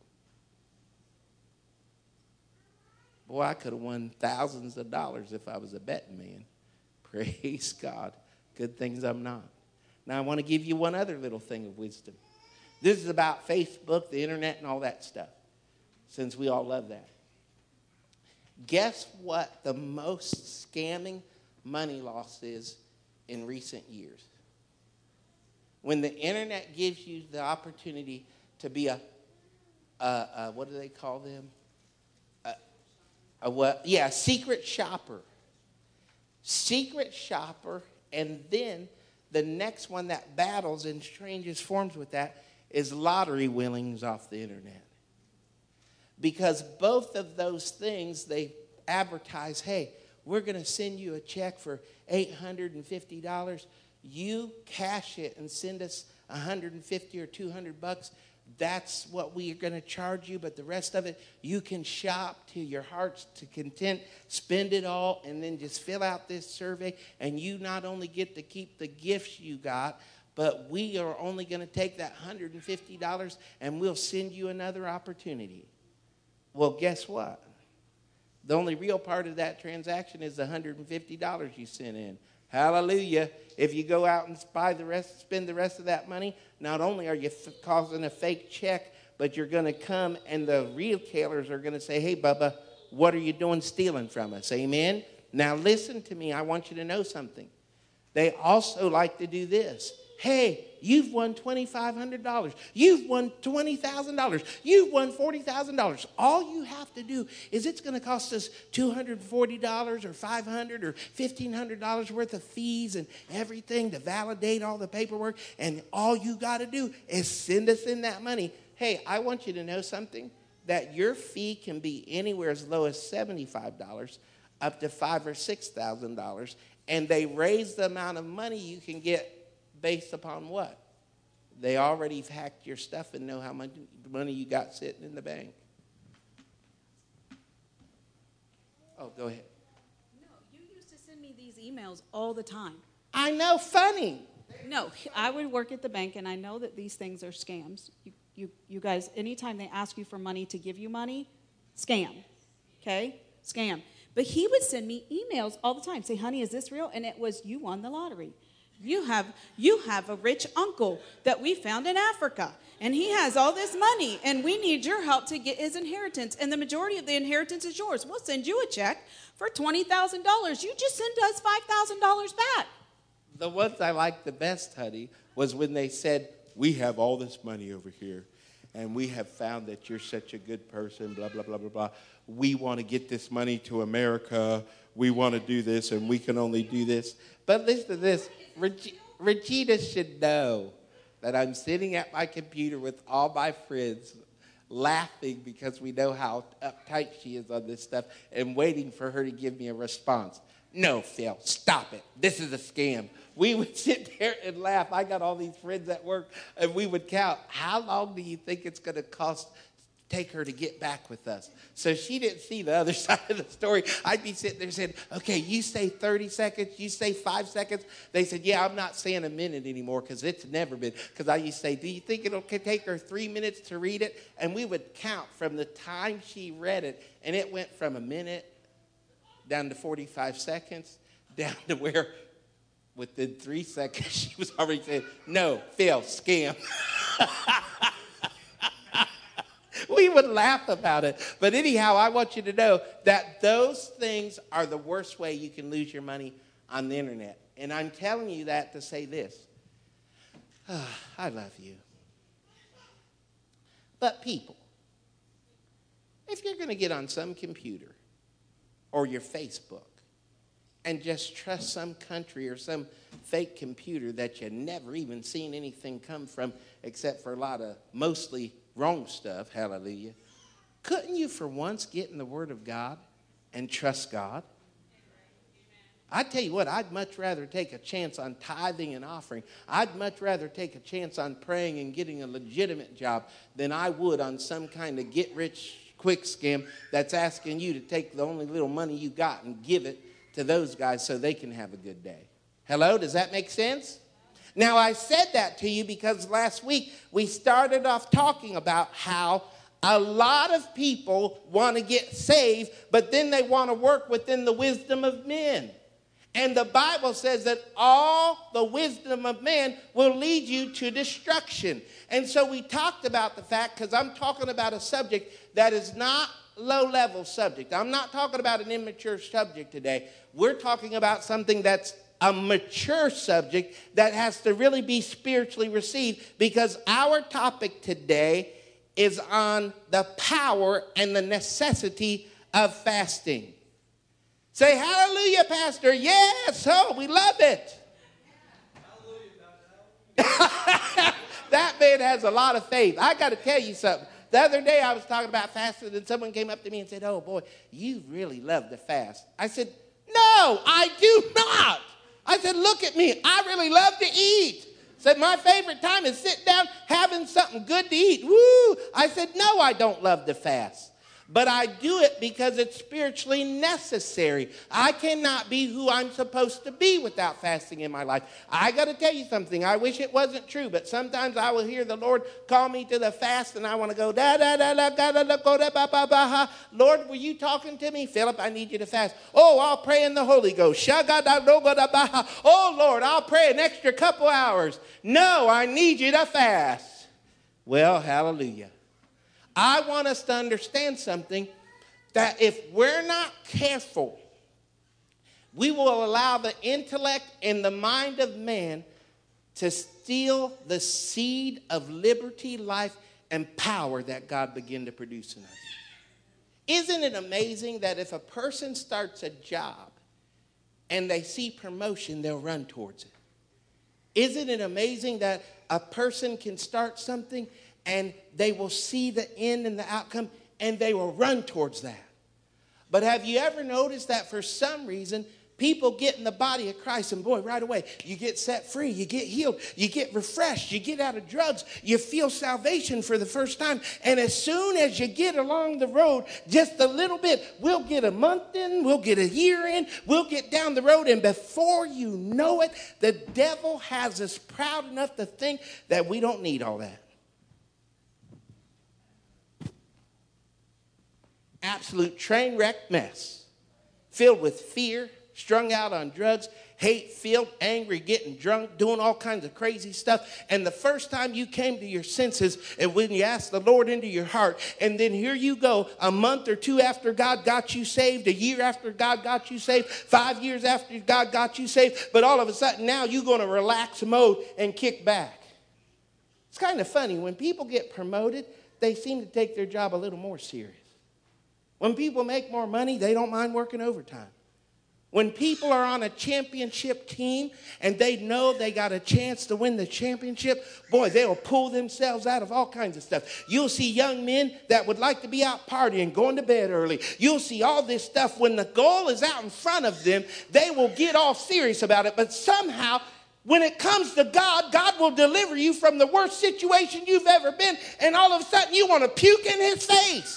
Boy, I could have won thousands of dollars if I was a betting man. Praise God. Good things I'm not. Now, I want to give you one other little thing of wisdom. This is about Facebook, the internet, and all that stuff, since we all love that. Guess what the most scamming money loss is in recent years? When the internet gives you the opportunity to be a, a, a what do they call them? A, a what? Yeah, secret shopper. Secret shopper, and then the next one that battles in strangest forms with that is lottery winnings off the internet. Because both of those things, they advertise, hey, we're going to send you a check for eight hundred fifty dollars. You cash it and send us one hundred fifty or two hundred bucks. That's what we are going to charge you, but the rest of it, you can shop to your heart's to content, spend it all, and then just fill out this survey, and you not only get to keep the gifts you got, but we are only going to take that one hundred fifty dollars, and we'll send you another opportunity. Well, guess what? The only real part of that transaction is the one hundred fifty dollars you sent in. Hallelujah. If you go out and buy the rest, spend the rest of that money, not only are you f- causing a fake check, but you're going to come and the retailers are going to say, hey, Bubba, what are you doing stealing from us? Amen? Now listen to me. I want you to know something. They also like to do this. Hey, you've won twenty-five hundred dollars. You've won twenty thousand dollars. You've won forty thousand dollars. All you have to do is it's going to cost us two hundred forty dollars or five hundred dollars or fifteen hundred dollars worth of fees and everything to validate all the paperwork. And all you got to do is send us in that money. Hey, I want you to know something, that your fee can be anywhere as low as seventy-five dollars up to five thousand dollars or six thousand dollars. And they raise the amount of money you can get based upon what? They already hacked your stuff and know how much money you got sitting in the bank. Oh, go ahead. No, you used to send me these emails all the time. I know, funny. No, I would work at the bank, and I know that these things are scams. You, you, you guys, anytime they ask you for money to give you money, scam, okay? Scam. But he would send me emails all the time, say, honey, is this real? And it was, you won the lottery. You have you have a rich uncle that we found in Africa, and he has all this money, and we need your help to get his inheritance, and the majority of the inheritance is yours. We'll send you a check for twenty thousand dollars. You just send us five thousand dollars back. The ones I liked the best, honey, was when they said, we have all this money over here, and we have found that you're such a good person, blah, blah, blah, blah, blah. We want to get this money to America. We want to do this, and we can only do this. But listen to this. Reg- Regina should know that I'm sitting at my computer with all my friends laughing because we know how uptight she is on this stuff and waiting for her to give me a response. No, Phil, stop it. This is a scam. We would sit there and laugh. I got all these friends at work, and we would count. How long do you think it's going to cost take her to get back with us? So she didn't see the other side of the story. I'd be sitting there saying, okay, you say thirty seconds, you say five seconds. They said, yeah, I'm not saying a minute anymore because it's never been. Because I used to say, do you think it'll take her three minutes to read it? And we would count from the time she read it, and it went from a minute down to forty-five seconds, down to where within three seconds she was already saying, no, Phil, scam. We would laugh about it. But anyhow, I want you to know that those things are the worst way you can lose your money on the internet. And I'm telling you that to say this. Oh, I love you. But people, if you're going to get on some computer or your Facebook and just trust some country or some fake computer that you never even seen anything come from except for a lot of mostly wrong stuff, hallelujah, couldn't you for once get in the Word of God and trust God? I tell you what, I'd much rather take a chance on tithing and offering. I'd much rather take a chance on praying and getting a legitimate job than I would on some kind of get-rich-quick scam that's asking you to take the only little money you got and give it to those guys so they can have a good day. Hello, does that make sense? Now, I said that to you because last week we started off talking about how a lot of people want to get saved, but then they want to work within the wisdom of men. And the Bible says that all the wisdom of man will lead you to destruction. And so we talked about the fact, because I'm talking about a subject that is not low-level subject. I'm not talking about an immature subject today. We're talking about something that's a mature subject that has to really be spiritually received, because our topic today is on the power and the necessity of fasting. Say hallelujah, Pastor. Yes, oh, we love it. That man has a lot of faith. I got to tell you something. The other day I was talking about fasting, and someone came up to me and said, oh, boy, you really love to fast. I said, No, I do not. I said, look at me. I really love to eat. Said, my favorite time is sitting down having something good to eat. Woo! I said, no, I don't love to fast. But I do it because it's spiritually necessary. I cannot be who I'm supposed to be without fasting in my life. I got to tell you something. I wish it wasn't true, but sometimes I will hear the Lord call me to the fast, and I want to go, da da da da da da da go da ba ba ba ha. Lord, were you talking to me? Philip, I need you to fast. Oh, I'll pray in the Holy Ghost. Shaga da do go da ba ha. Oh, Lord, I'll pray an extra couple hours. No, I need you to fast. Well, hallelujah. I want us to understand something, that if we're not careful, we will allow the intellect and the mind of man to steal the seed of liberty, life, and power that God began to produce in us. Isn't it amazing that if a person starts a job and they see promotion, they'll run towards it? Isn't it amazing that a person can start something and they will see the end and the outcome, and they will run towards that? But have you ever noticed that for some reason, people get in the body of Christ, and boy, right away, you get set free, you get healed, you get refreshed, you get out of drugs, you feel salvation for the first time, and as soon as you get along the road just a little bit, we'll get a month in, we'll get a year in, we'll get down the road, and before you know it, the devil has us proud enough to think that we don't need all that. Absolute train wreck mess, filled with fear, strung out on drugs, hate-filled, angry, getting drunk, doing all kinds of crazy stuff. And the first time you came to your senses and when you asked the Lord into your heart, and then here you go a month or two after God got you saved, a year after God got you saved, five years after God got you saved, but all of a sudden now you're going to relax mode and kick back. It's kind of funny. When people get promoted, they seem to take their job a little more serious. When people make more money, they don't mind working overtime. When people are on a championship team and they know they got a chance to win the championship, boy, they'll pull themselves out of all kinds of stuff. You'll see young men that would like to be out partying, going to bed early. You'll see all this stuff. When the goal is out in front of them, they will get all serious about it. But somehow, when it comes to God, God will deliver you from the worst situation you've ever been, and all of a sudden you want to puke in his face.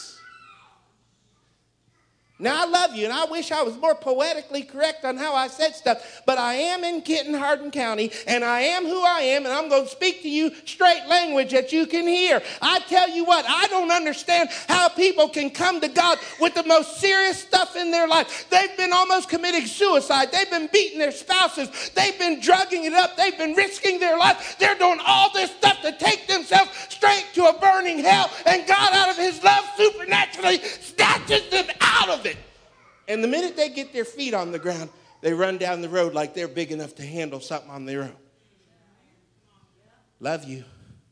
Now, I love you, and I wish I was more poetically correct on how I said stuff, but I am in Kenton, Hardin County, and I am who I am, and I'm going to speak to you straight language that you can hear. I tell you what, I don't understand how people can come to God with the most serious stuff in their life. They've been almost committing suicide. They've been beating their spouses. They've been drugging it up. They've been risking their life. They're doing all this stuff to take themselves straight to a burning hell, and God, out of his love, supernaturally snatches them out of it. And the minute they get their feet on the ground, they run down the road like they're big enough to handle something on their own. Love you.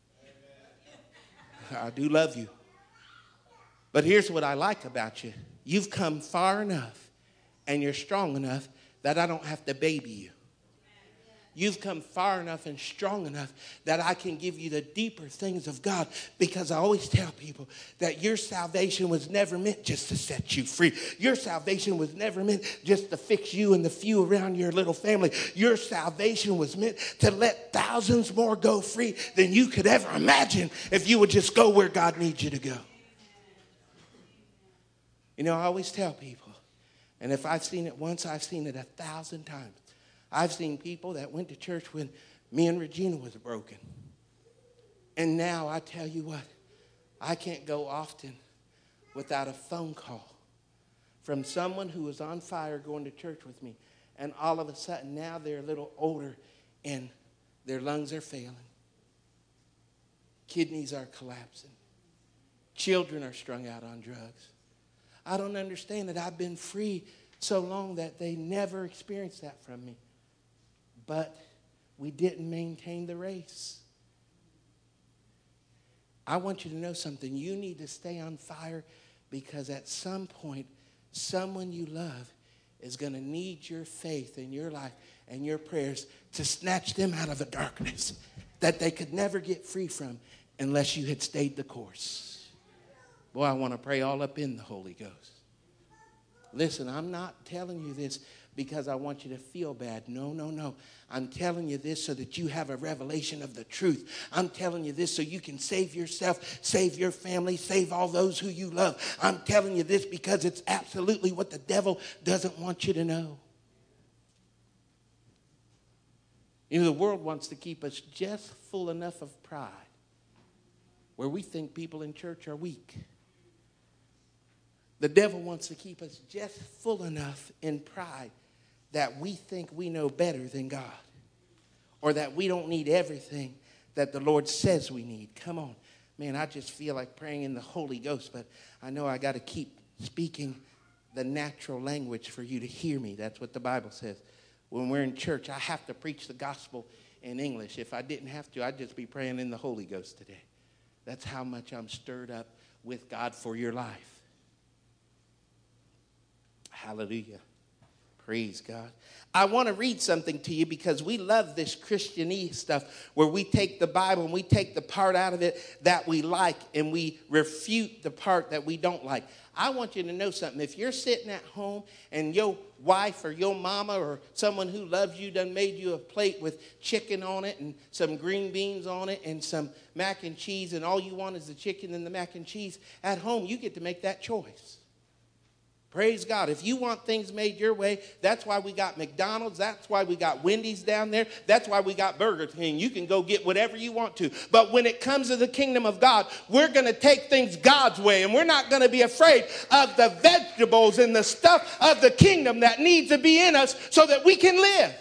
I do love you. But here's what I like about you. You've come far enough and you're strong enough that I don't have to baby you. You've come far enough and strong enough that I can give you the deeper things of God, because I always tell people that your salvation was never meant just to set you free. Your salvation was never meant just to fix you and the few around your little family. Your salvation was meant to let thousands more go free than you could ever imagine if you would just go where God needs you to go. You know, I always tell people, and if I've seen it once, I've seen it a thousand times. I've seen people that went to church when me and Regina was broken. And now I tell you what, I can't go often without a phone call from someone who was on fire going to church with me. And all of a sudden now they're a little older and their lungs are failing. Kidneys are collapsing. Children are strung out on drugs. I don't understand that I've been free so long that they never experienced that from me. But we didn't maintain the race. I want you to know something. You need to stay on fire, because at some point, someone you love is going to need your faith in your life and your prayers to snatch them out of a darkness that they could never get free from unless you had stayed the course. Boy, I want to pray all up in the Holy Ghost. Listen, I'm not telling you this because I want you to feel bad. No, no, no. I'm telling you this so that you have a revelation of the truth. I'm telling you this so you can save yourself, save your family, save all those who you love. I'm telling you this because it's absolutely what the devil doesn't want you to know. You know, the world wants to keep us just full enough of pride where we think people in church are weak. The devil wants to keep us just full enough in pride that we think we know better than God, or that we don't need everything that the Lord says we need. Come on. Man, I just feel like praying in the Holy Ghost, but I know I got to keep speaking the natural language for you to hear me. That's what the Bible says. When we're in church, I have to preach the gospel in English. If I didn't have to, I'd just be praying in the Holy Ghost today. That's how much I'm stirred up with God for your life. Hallelujah. Praise God. I want to read something to you because we love this Christianese stuff where we take the Bible and we take the part out of it that we like and we refute the part that we don't like. I want you to know something. If you're sitting at home and your wife or your mama or someone who loves you done made you a plate with chicken on it and some green beans on it and some mac and cheese, and all you want is the chicken and the mac and cheese at home, you get to make that choice. Praise God. If you want things made your way, that's why we got McDonald's. That's why we got Wendy's down there. That's why we got Burger King. You can go get whatever you want to. But when it comes to the kingdom of God, we're going to take things God's way. And we're not going to be afraid of the vegetables and the stuff of the kingdom that needs to be in us so that we can live.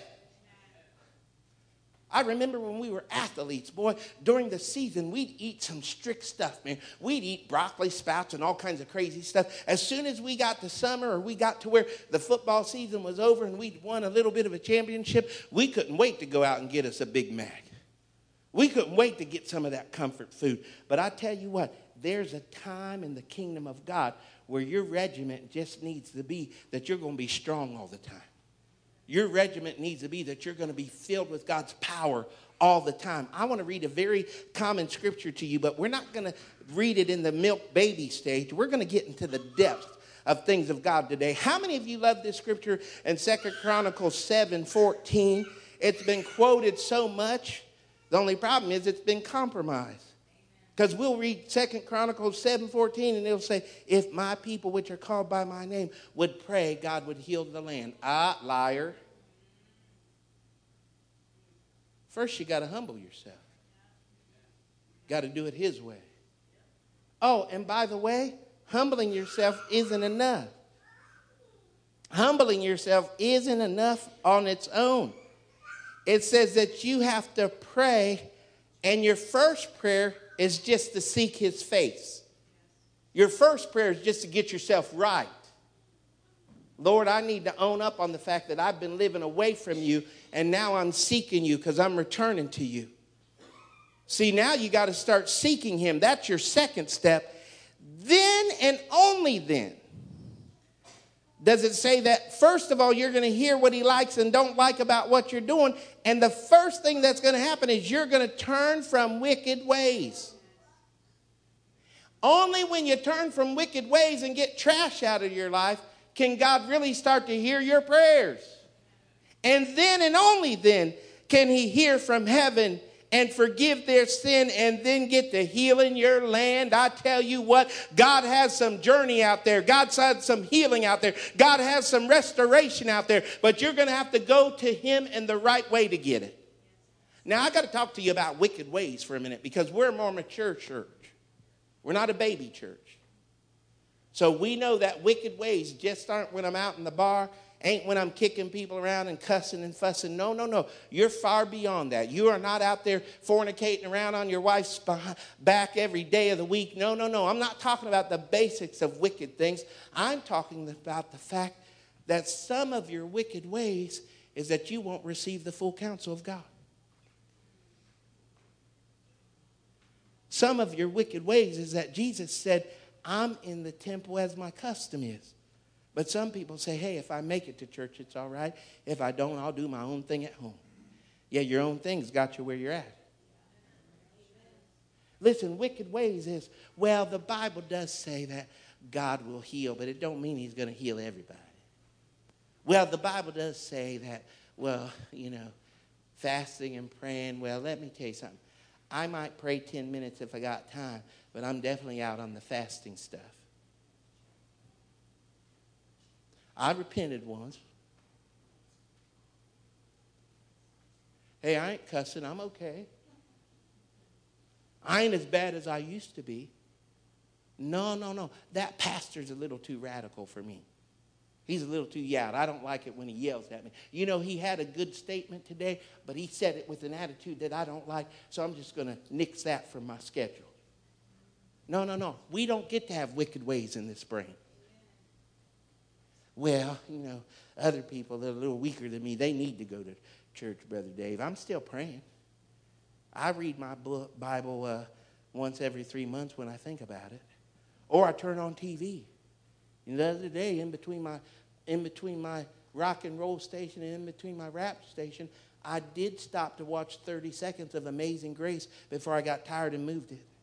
I remember when we were athletes, boy, during the season, we'd eat some strict stuff, man. We'd eat broccoli sprouts and all kinds of crazy stuff. As soon as we got to summer or we got to where the football season was over and we'd won a little bit of a championship, we couldn't wait to go out and get us a Big Mac. We couldn't wait to get some of that comfort food. But I tell you what, there's a time in the kingdom of God where your regiment just needs to be that you're going to be strong all the time. Your regiment needs to be that you're going to be filled with God's power all the time. I want to read a very common scripture to you, but we're not going to read it in the milk baby stage. We're going to get into the depth of things of God today. How many of you love this scripture in Second Chronicles seven fourteen? It's been quoted so much. The only problem is it's been compromised. Because we'll read Second Chronicles seven fourteen and it'll say, if my people which are called by my name would pray, God would heal the land. Ah, liar. First you got to humble yourself. Got to do it his way. Oh, and by the way, humbling yourself isn't enough. Humbling yourself isn't enough on its own. It says that you have to pray, and your first prayer is just to seek his face. Your first prayer is just to get yourself right. Lord, I need to own up on the fact that I've been living away from you, and now I'm seeking you because I'm returning to you. See, now you got to start seeking him. That's your second step. Then and only then does it say that, first of all, you're going to hear what he likes and don't like about what you're doing. And the first thing that's going to happen is you're going to turn from wicked ways. Only when you turn from wicked ways and get trash out of your life can God really start to hear your prayers. And then and only then can he hear from heaven and forgive their sin and then get to healing your land. I tell you what, God has some journey out there. God has some healing out there. God has some restoration out there. But you're going to have to go to him in the right way to get it. Now, I got to talk to you about wicked ways for a minute because we're a more mature church. We're not a baby church. So we know that wicked ways just aren't when I'm out in the bar, ain't when I'm kicking people around and cussing and fussing. No, no, no. You're far beyond that. You are not out there fornicating around on your wife's back every day of the week. No, no, no. I'm not talking about the basics of wicked things. I'm talking about the fact that some of your wicked ways is that you won't receive the full counsel of God. Some of your wicked ways is that Jesus said, I'm in the temple as my custom is. But some people say, hey, if I make it to church, it's all right. If I don't, I'll do my own thing at home. Yeah, your own thing's got you where you're at. Listen, wicked ways is, well, the Bible does say that God will heal, but it don't mean he's going to heal everybody. Well, the Bible does say that, well, you know, fasting and praying. Well, let me tell you something. I might pray ten minutes if I got time, but I'm definitely out on the fasting stuff. I repented once. Hey, I ain't cussing. I'm okay. I ain't as bad as I used to be. No, no, no. That pastor's a little too radical for me. He's a little too yelled. I don't like it when he yells at me. You know, he had a good statement today, but he said it with an attitude that I don't like, so I'm just going to nix that from my schedule. No, no, no. We don't get to have wicked ways in this brain. Well, you know, other people that are a little weaker than me, they need to go to church, Brother Dave. I'm still praying. I read my book, Bible uh, once every three months when I think about it. Or I turn on T V. And the other day, in between my in between my rock and roll station and in between my rap station, I did stop to watch thirty seconds of Amazing Grace before I got tired and moved it.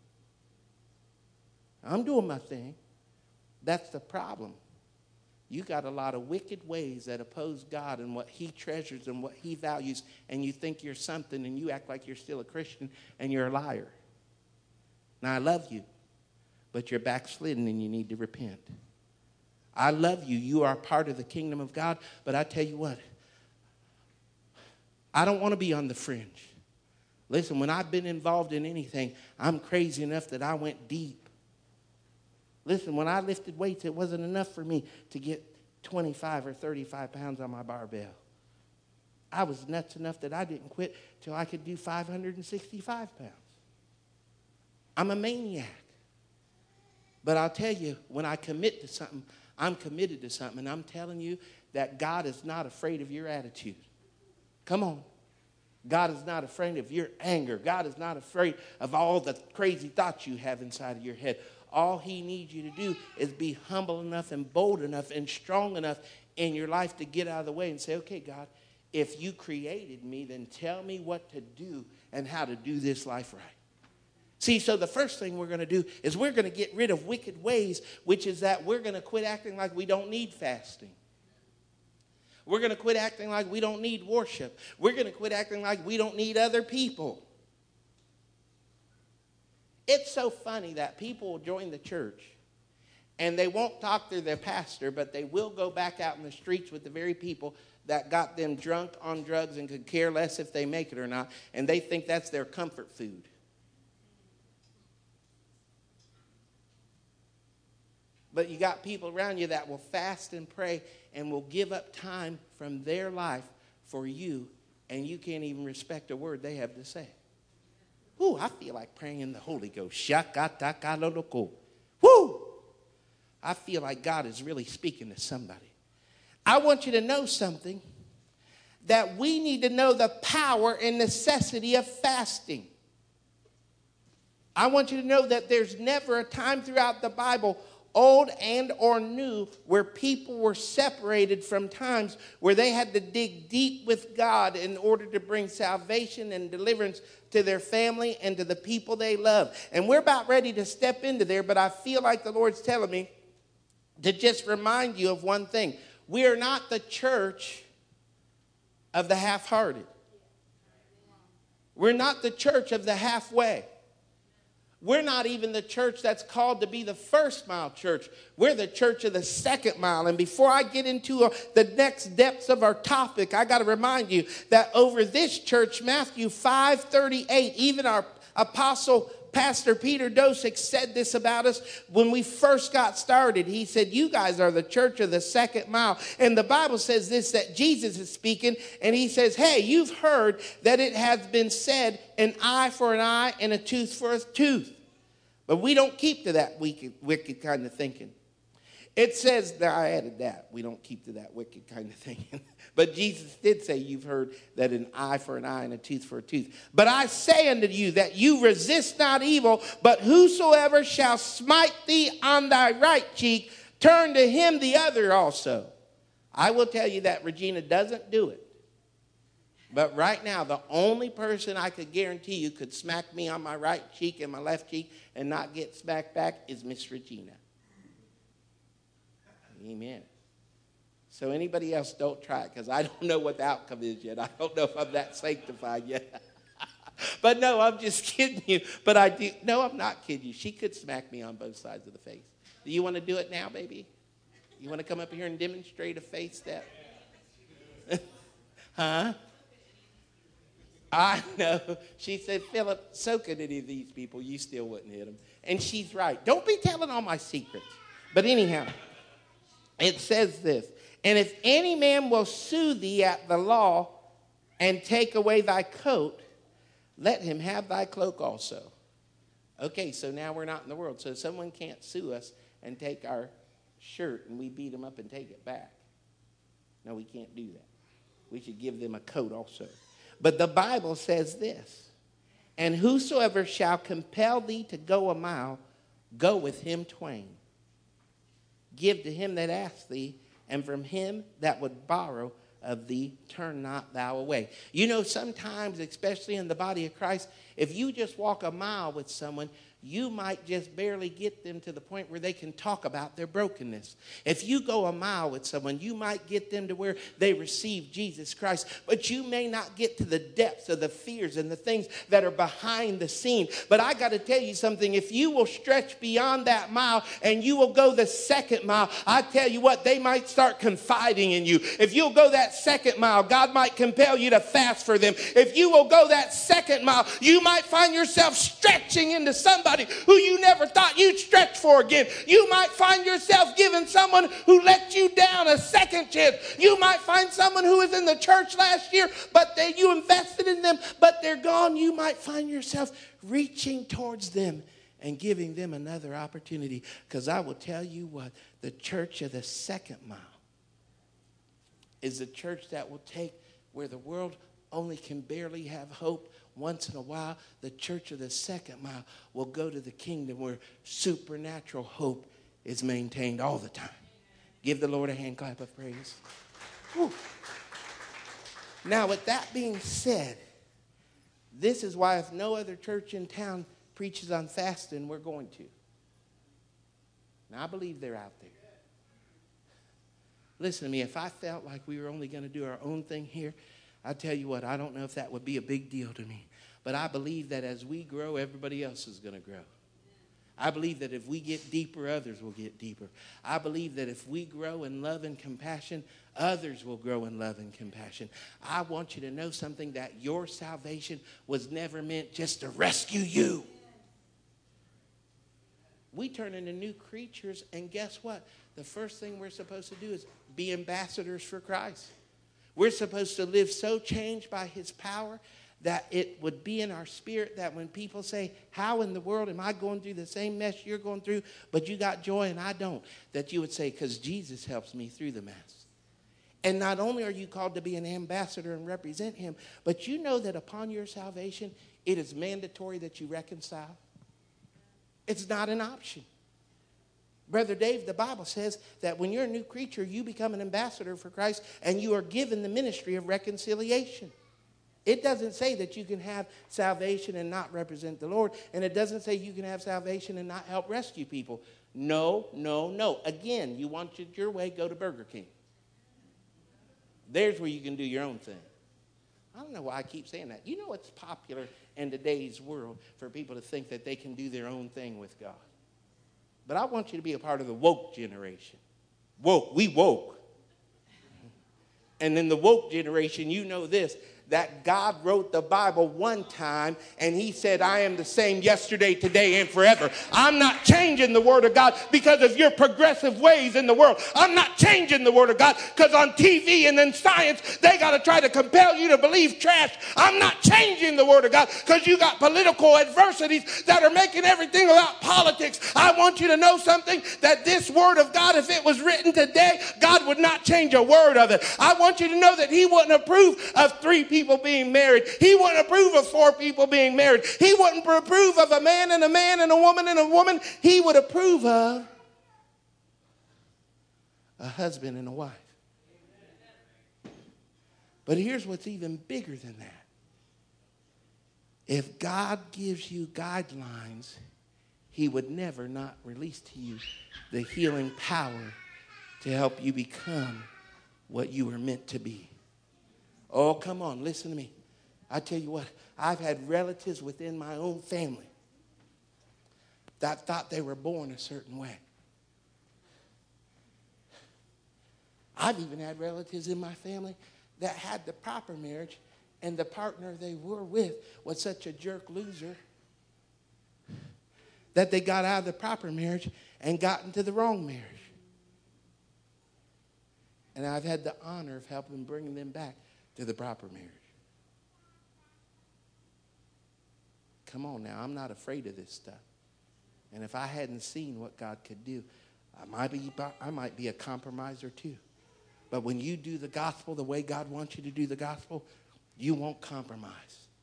I'm doing my thing. That's the problem. You got a lot of wicked ways that oppose God and what he treasures and what he values, and you think you're something and you act like you're still a Christian and you're a liar. Now, I love you, but you're backslidden and you need to repent. I love you. You are part of the kingdom of God, but I tell you what, I don't want to be on the fringe. Listen, when I've been involved in anything, I'm crazy enough that I went deep. Listen, when I lifted weights, it wasn't enough for me to get twenty-five or thirty-five pounds on my barbell. I was nuts enough that I didn't quit till I could do five hundred sixty-five pounds. I'm a maniac. But I'll tell you, when I commit to something, I'm committed to something. And I'm telling you that God is not afraid of your attitude. Come on. God is not afraid of your anger. God is not afraid of all the crazy thoughts you have inside of your head. All he needs you to do is be humble enough and bold enough and strong enough in your life to get out of the way and say, okay, God, if you created me, then tell me what to do and how to do this life right. See, so the first thing we're going to do is we're going to get rid of wicked ways, which is that we're going to quit acting like we don't need fasting. We're going to quit acting like we don't need worship. We're going to quit acting like we don't need other people. It's so funny that people will join the church and they won't talk to their pastor, but they will go back out in the streets with the very people that got them drunk on drugs and could care less if they make it or not, and they think that's their comfort food. But you got people around you that will fast and pray and will give up time from their life for you, and you can't even respect a word they have to say. Ooh, I feel like praying in the Holy Ghost. Woo! I feel like God is really speaking to somebody. I want you to know something, that we need to know the power and necessity of fasting. I want you to know that there's never a time throughout the Bible, old and or new, where people were separated from times where they had to dig deep with God in order to bring salvation and deliverance to their family and to the people they love. And we're about ready to step into there, but I feel like the Lord's telling me to just remind you of one thing. We are not the church of the half-hearted. We're not the church of the halfway. We're not even the church that's called to be the first mile church. We're the church of the second mile. And before I get into uh, the next depths of our topic, I got to remind you that over this church, Matthew five thirty-eight, even our apostle Pastor Peter Dosick said this about us when we first got started. He said, you guys are the church of the second mile. And the Bible says this, that Jesus is speaking, and he says, hey, you've heard that it has been said, an eye for an eye and a tooth for a tooth. But we don't keep to that wicked, wicked kind of thinking. It says, now I added that, we don't keep to that wicked kind of thinking. But Jesus did say, you've heard that an eye for an eye and a tooth for a tooth. But I say unto you that you resist not evil, but whosoever shall smite thee on thy right cheek, turn to him the other also. I will tell you that Regina doesn't do it. But right now, the only person I could guarantee you could smack me on my right cheek and my left cheek and not get smacked back is Miss Regina. Amen. So anybody else, don't try it, because I don't know what the outcome is yet. I don't know if I'm that sanctified yet. But no, I'm just kidding you. But I do. No, I'm not kidding you. She could smack me on both sides of the face. Do you want to do it now, baby? You want to come up here and demonstrate a faith step? Huh? I know. She said, Philip, so could any of these people. You still wouldn't hit them. And she's right. Don't be telling all my secrets. But anyhow, it says this. And if any man will sue thee at the law and take away thy coat, let him have thy cloak also. Okay, so now we're not in the world. So someone can't sue us and take our shirt and we beat them up and take it back. No, we can't do that. We should give them a coat also. But the Bible says this. And whosoever shall compel thee to go a mile, go with him twain. Give to him that asks thee, and from him that would borrow of thee, turn not thou away. You know, sometimes, especially in the body of Christ, if you just walk a mile with someone, you might just barely get them to the point where they can talk about their brokenness. If you go a mile with someone, you might get them to where they receive Jesus Christ, but you may not get to the depths of the fears and the things that are behind the scene. But I got to tell you something. If you will stretch beyond that mile and you will go the second mile, I tell you what, they might start confiding in you. If you'll go that second mile, God might compel you to fast for them. If you will go that second mile, you might find yourself stretching into somebody who you never thought you'd stretch for again. You might find yourself giving someone who let you down a second chance. You might find someone who was in the church last year, but they, you invested in them, but they're gone. You might find yourself reaching towards them and giving them another opportunity. Because I will tell you what, the church of the second mile is the church that will take where the world only can barely have hope. Once in a while, the church of the second mile will go to the kingdom where supernatural hope is maintained all the time. Give the Lord a hand clap of praise. Whew. Now, with that being said, this is why if no other church in town preaches on fasting, we're going to. Now, I believe they're out there. Listen to me, if I felt like we were only going to do our own thing here, I tell you what, I don't know if that would be a big deal to me. But I believe that as we grow, everybody else is going to grow. I believe that if we get deeper, others will get deeper. I believe that if we grow in love and compassion, others will grow in love and compassion. I want you to know something, that your salvation was never meant just to rescue you. We turn into new creatures, and guess what? The first thing we're supposed to do is be ambassadors for Christ. We're supposed to live so changed by his power that it would be in our spirit that when people say, how in the world am I going through the same mess you're going through, but you got joy and I don't, that you would say, because Jesus helps me through the mess. And not only are you called to be an ambassador and represent him, but you know that upon your salvation, it is mandatory that you reconcile. It's not an option. Brother Dave, the Bible says that when you're a new creature, you become an ambassador for Christ and you are given the ministry of reconciliation. It doesn't say that you can have salvation and not represent the Lord. And it doesn't say you can have salvation and not help rescue people. No, no, no. Again, you want it your way, go to Burger King. There's where you can do your own thing. I don't know why I keep saying that. You know it's popular in today's world for people to think that they can do their own thing with God. But I want you to be a part of the woke generation. Woke, we woke. And in the woke generation, you know this, that God wrote the Bible one time and he said, I am the same yesterday, today, and forever. I'm not changing the word of God because of your progressive ways in the world. I'm not changing the word of God because on T V and in science, they got to try to compel you to believe trash. I'm not changing the word of God because you got political adversities that are making everything about politics. I want you to know something, that this word of God, if it was written today, God would not change a word of it. I want you to know that he wouldn't approve of three people people being married. He wouldn't approve of four people being married. He wouldn't approve of a man and a man and a woman and a woman. He would approve of a husband and a wife. But here's what's even bigger than that. If God gives you guidelines, he would never not release to you the healing power to help you become what you were meant to be. Oh, come on, listen to me. I tell you what, I've had relatives within my own family that thought they were born a certain way. I've even had relatives in my family that had the proper marriage, and the partner they were with was such a jerk loser that they got out of the proper marriage and got into the wrong marriage. And I've had the honor of helping bring them back to the proper marriage. Come on now, I'm not afraid of this stuff. And if I hadn't seen what God could do, I might be, I might be a compromiser too. But when you do the gospel the way God wants you to do the gospel, you won't compromise.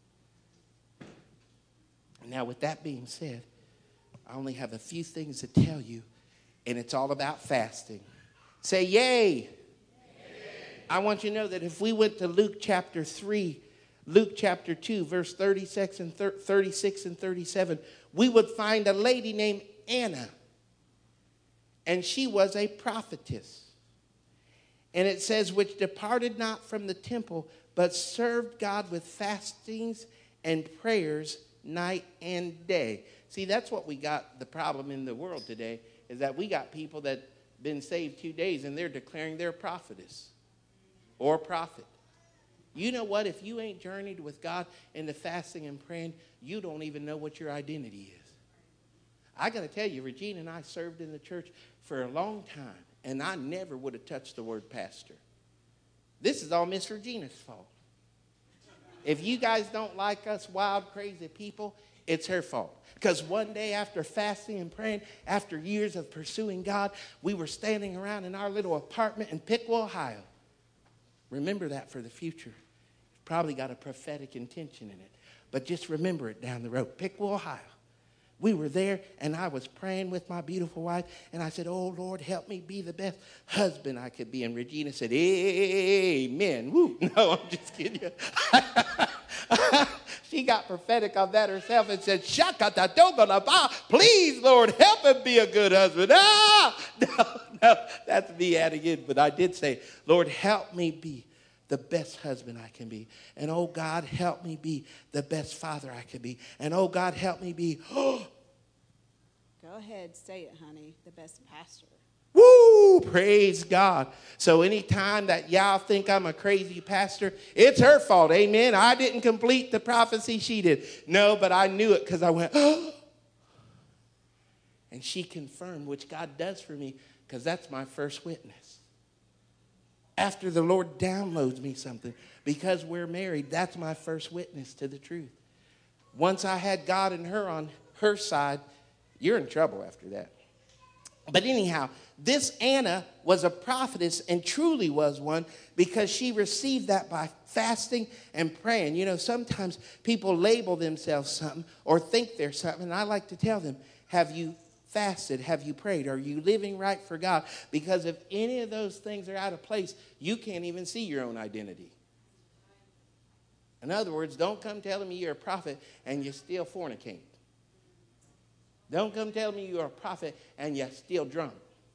Now, with that being said, I only have a few things to tell you, and it's all about fasting. Say yay. Yay. I want you to know that if we went to Luke chapter three, Luke chapter two, verse thirty-six and thirty-seven, we would find a lady named Anna, and she was a prophetess. And it says, which departed not from the temple, but served God with fastings and prayers night and day. See, that's what we got, the problem in the world today, is that we got people that been saved two days and they're declaring they're prophetess or prophet. You know what? If you ain't journeyed with God into fasting and praying, you don't even know what your identity is. I got to tell you, Regina and I served in the church for a long time, and I never would have touched the word pastor. This is all Miss Regina's fault. If you guys don't like us wild, crazy people, it's her fault. Because one day after fasting and praying, after years of pursuing God, we were standing around in our little apartment in Piqua, Ohio. Remember that for the future. It's probably got a prophetic intention in it. But just remember it down the road. Piqua, Ohio. We were there, and I was praying with my beautiful wife, and I said, oh, Lord, help me be the best husband I could be. And Regina said, amen. Woo. No, I'm just kidding you. She got prophetic on that herself and said, please, Lord, help him be a good husband. Ah! No, no, that's me adding in. But I did say, Lord, help me be the best husband I can be. And, oh, God, help me be the best father I can be. And, oh, God, help me be, oh. Go ahead, say it, honey, the best pastor. Woo, praise God. So anytime that y'all think I'm a crazy pastor, it's her fault, amen. I didn't complete the prophecy, she did. No, but I knew it because I went, oh. And she confirmed, which God does for me, because that's my first witness. After the Lord downloads me something, because we're married, that's my first witness to the truth. Once I had God and her on her side, you're in trouble after that. But anyhow, this Anna was a prophetess and truly was one because she received that by fasting and praying. You know, sometimes people label themselves something or think they're something, and I like to tell them, have you fasted? Have you prayed? Are you living right for God? Because if any of those things are out of place, you can't even see your own identity. In other words, don't come telling me you're a prophet and you still fornicate. Don't come telling me you're a prophet and you're still drunk.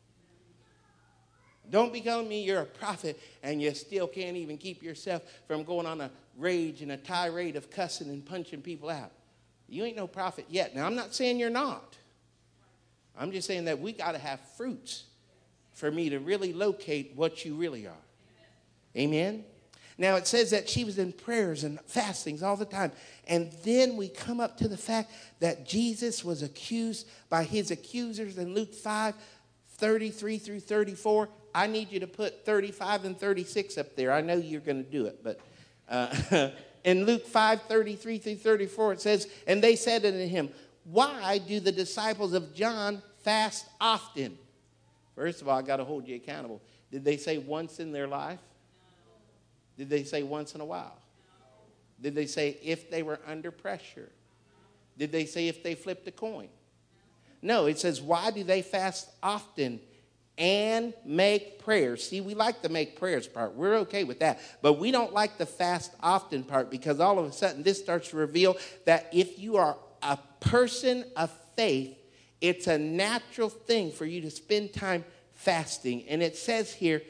Don't be telling me you're a prophet and you still can't even keep yourself from going on a rage and a tirade of cussing and punching people out. You ain't no prophet yet. Now, I'm not saying you're not. I'm just saying that we got to have fruits for me to really locate what you really are. Amen? Now, it says that she was in prayers and fastings all the time. And then we come up to the fact that Jesus was accused by his accusers in Luke five, thirty-three through thirty-four. I need you to put thirty-five and thirty-six up there. I know you're going to do it. But uh, in Luke five, thirty-three through thirty-four, it says, and they said unto him, why do the disciples of John fast often? First of all, I got to hold you accountable. Did they say once in their life? Did they say once in a while? Did they say if they were under pressure? Did they say if they flipped a coin? No, it says, why do they fast often and make prayers? See, we like the make prayers part. We're okay with that. But we don't like the fast often part because all of a sudden this starts to reveal that if you are a person of faith, it's a natural thing for you to spend time fasting. And it says here,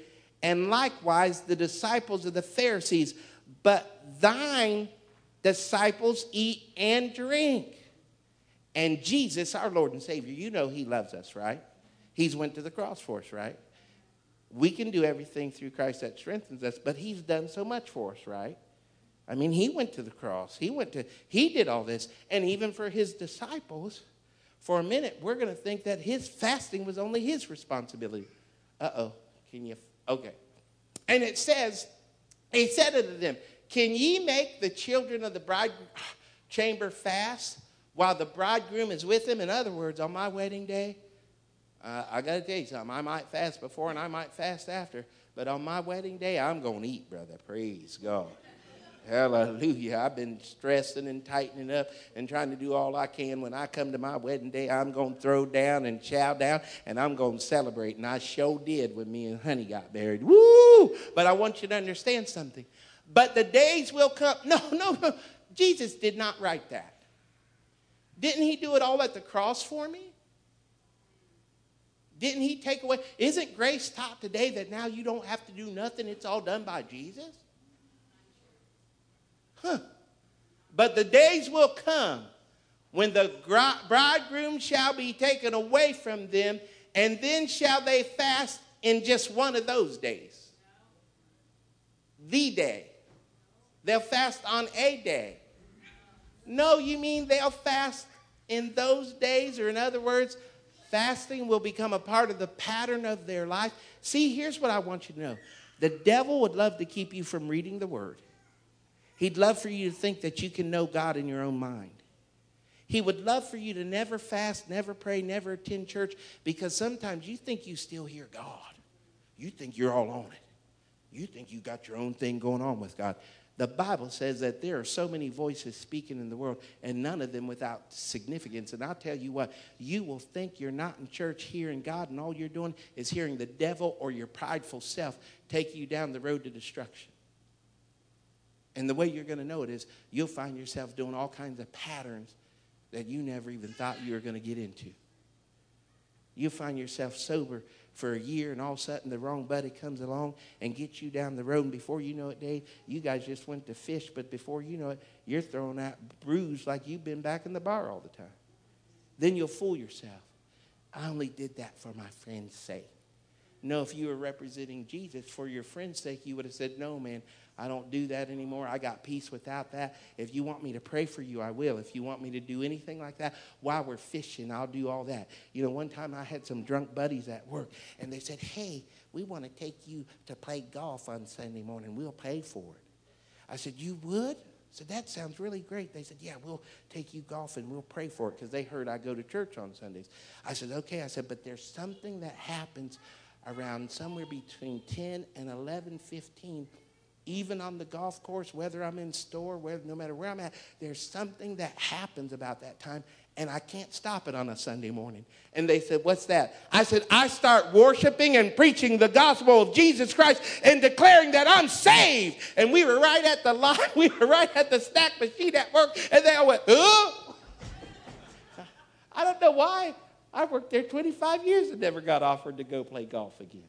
and likewise the disciples of the Pharisees. But thine disciples eat and drink. And Jesus, our Lord and Savior, you know he loves us, right? He's went to the cross for us, right? We can do everything through Christ that strengthens us, but he's done so much for us, right? I mean, he went to the cross. He went to, he did all this. And even for his disciples, for a minute, we're going to think that his fasting was only his responsibility. Uh-oh. Can you, okay. And it says, he said unto them, can ye make the children of the bride chamber fast while the bridegroom is with them? In other words, on my wedding day, uh, I got to tell you something. I might fast before and I might fast after. But on my wedding day, I'm going to eat, brother. Praise God. Hallelujah. I've been stressing and tightening up and trying to do all I can. When I come to my wedding day, I'm going to throw down and chow down, and I'm going to celebrate. And I sure did when me and Honey got married. Woo! But I want you to understand something. But the days will come. No, no, no. Jesus did not write that. Didn't he do it all at the cross for me? Didn't he take away? Isn't grace taught today that now you don't have to do nothing? It's all done by Jesus? Huh. But the days will come when the bridegroom shall be taken away from them, and then shall they fast in just one of those days. The day. They'll fast on a day. No, you mean they'll fast in those days? Or in other words, fasting will become a part of the pattern of their life. See, here's what I want you to know. The devil would love to keep you from reading the word. He'd love for you to think that you can know God in your own mind. He would love for you to never fast, never pray, never attend church, because sometimes you think you still hear God. You think you're all on it. You think you got your own thing going on with God. The Bible says that there are so many voices speaking in the world, and none of them without significance. And I'll tell you what, you will think you're not in church hearing God, and all you're doing is hearing the devil or your prideful self take you down the road to destruction. And the way you're going to know it is you'll find yourself doing all kinds of patterns that you never even thought you were going to get into. You'll find yourself sober for a year, and all of a sudden the wrong buddy comes along and gets you down the road. And before you know it, Dave, you guys just went to fish, but before you know it, you're throwing out bruised like you've been back in the bar all the time. Then you'll fool yourself. I only did that for my friend's sake. No, if you were representing Jesus for your friend's sake, you would have said, no, man, I don't do that anymore. I got peace without that. If you want me to pray for you, I will. If you want me to do anything like that while we're fishing, I'll do all that. You know, one time I had some drunk buddies at work, and they said, hey, we want to take you to play golf on Sunday morning. We'll pay for it. I said, you would? I said, that sounds really great. They said, yeah, we'll take you golfing. We'll pray for it, because they heard I go to church on Sundays. I said, okay. I said, but there's something that happens around somewhere between ten and eleven fifteen, even on the golf course, whether I'm in store, whether, no matter where I'm at, there's something that happens about that time, and I can't stop it on a Sunday morning. And they said, what's that? I said, I start worshiping and preaching the gospel of Jesus Christ and declaring that I'm saved. And we were right at the line. We were right at the snack machine at work, and they all went, oh. I don't know why. I worked there twenty-five years and never got offered to go play golf again.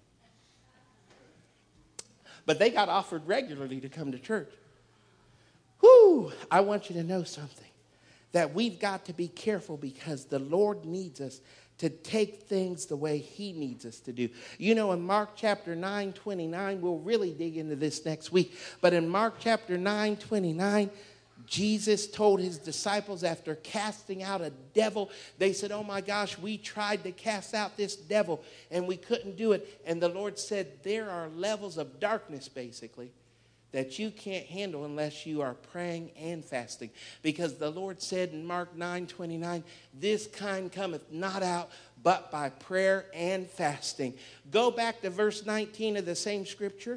But they got offered regularly to come to church. Whew, I want you to know something. That we've got to be careful, because the Lord needs us to take things the way he needs us to do. You know, in Mark chapter nine, twenty-nine, we'll really dig into this next week. But in Mark chapter nine, twenty-nine, Jesus told his disciples after casting out a devil, they said, oh my gosh, we tried to cast out this devil and we couldn't do it. And the Lord said, there are levels of darkness, basically, that you can't handle unless you are praying and fasting. Because the Lord said in Mark nine twenty-nine, this kind cometh not out but by prayer and fasting. Go back to verse nineteen of the same scripture.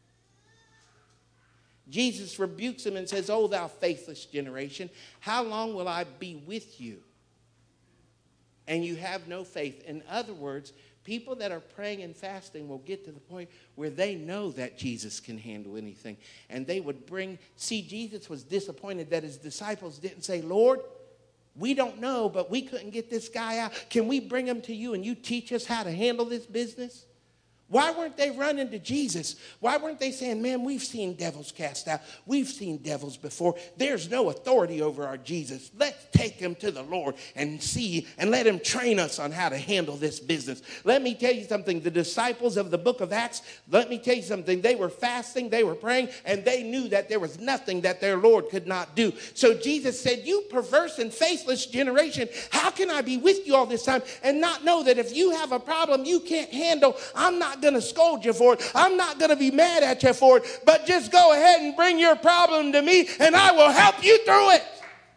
Jesus rebukes him and says, oh, thou faithless generation, how long will I be with you? And you have no faith. In other words, people that are praying and fasting will get to the point where they know that Jesus can handle anything. And they would bring, see, Jesus was disappointed that his disciples didn't say, Lord, we don't know, but we couldn't get this guy out. Can we bring him to you and you teach us how to handle this business? Why weren't they running to Jesus? Why weren't they saying, man, we've seen devils cast out. We've seen devils before. There's no authority over our Jesus. Let's take him to the Lord and see and let him train us on how to handle this business. Let me tell you something. The disciples of the book of Acts, let me tell you something. They were fasting, they were praying, and they knew that there was nothing that their Lord could not do. So Jesus said, you perverse and faithless generation, how can I be with you all this time and not know that if you have a problem you can't handle, I'm not going to scold you for it. I'm not going to be mad at you for it, but just go ahead and bring your problem to me and I will help you through it.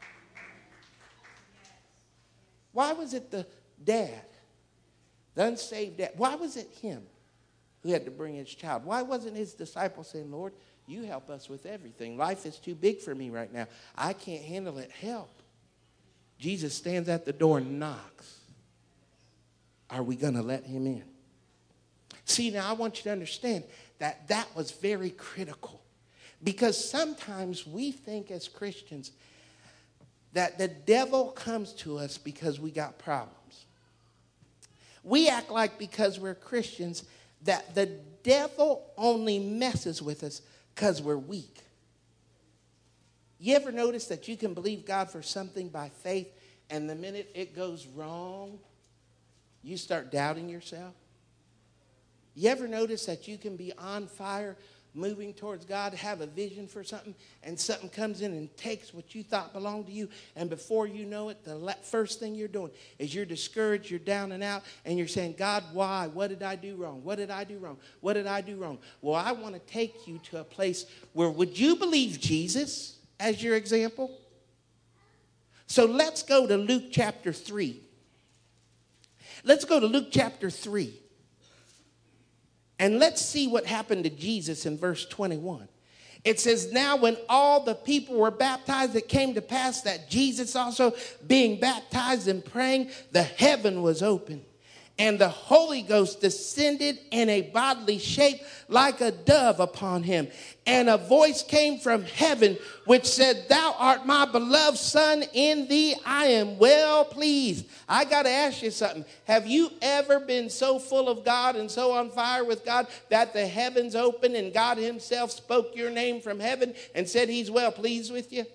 Why was it the dad, the unsaved dad? Why was it him who had to bring his child? Why wasn't his disciple saying, Lord, you help us with everything. Life is too big for me right now. I can't handle it. Help. Jesus stands at the door and knocks. Are we going to let him in? See, now I want you to understand that that was very critical, because sometimes we think as Christians that the devil comes to us because we got problems. We act like because we're Christians that the devil only messes with us because we're weak. You ever notice that you can believe God for something by faith, and the minute it goes wrong, you start doubting yourself? You ever notice that you can be on fire, moving towards God, have a vision for something, and something comes in and takes what you thought belonged to you, and before you know it, the first thing you're doing is you're discouraged, you're down and out, and you're saying, God, why? What did I do wrong? What did I do wrong? What did I do wrong? Well, I want to take you to a place where would you believe Jesus as your example? So let's go to Luke chapter three. Let's go to Luke chapter three. And let's see what happened to Jesus in verse twenty-one. It says, now when all the people were baptized, it came to pass that Jesus also being baptized and praying, the heaven was open. And the Holy Ghost descended in a bodily shape like a dove upon him. And a voice came from heaven which said, thou art my beloved Son, in thee I am well pleased. I got to ask you something. Have you ever been so full of God and so on fire with God that the heavens opened and God himself spoke your name from heaven and said he's well pleased with you?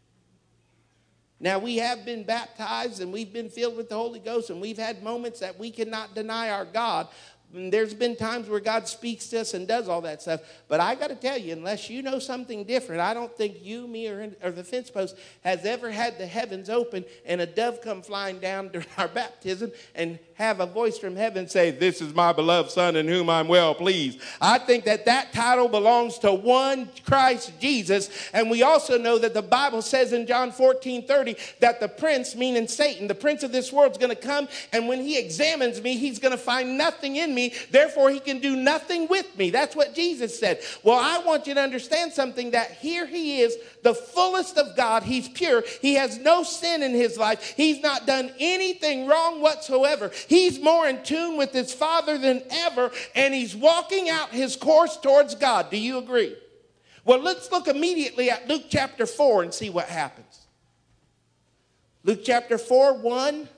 Now, we have been baptized and we've been filled with the Holy Ghost, and we've had moments that we cannot deny our God. And there's been times where God speaks to us and does all that stuff. But I got to tell you, unless you know something different, I don't think you, me, or, or the fence post has ever had the heavens open and a dove come flying down during our baptism and have a voice from heaven say, this is my beloved Son in whom I'm well pleased. I think that that title belongs to one Christ Jesus. And we also know that the Bible says in John fourteen thirty that the prince, meaning Satan, the prince of this world, is going to come, and when he examines me, he's going to find nothing in me. Therefore, he can do nothing with me. That's what Jesus said. Well, I want you to understand something, that here he is, the fullest of God. He's pure. He has no sin in his life. He's not done anything wrong whatsoever. He's more in tune with his Father than ever, and he's walking out his course towards God. Do you agree? Well, let's look immediately at Luke chapter four and see what happens. Luke chapter four, one.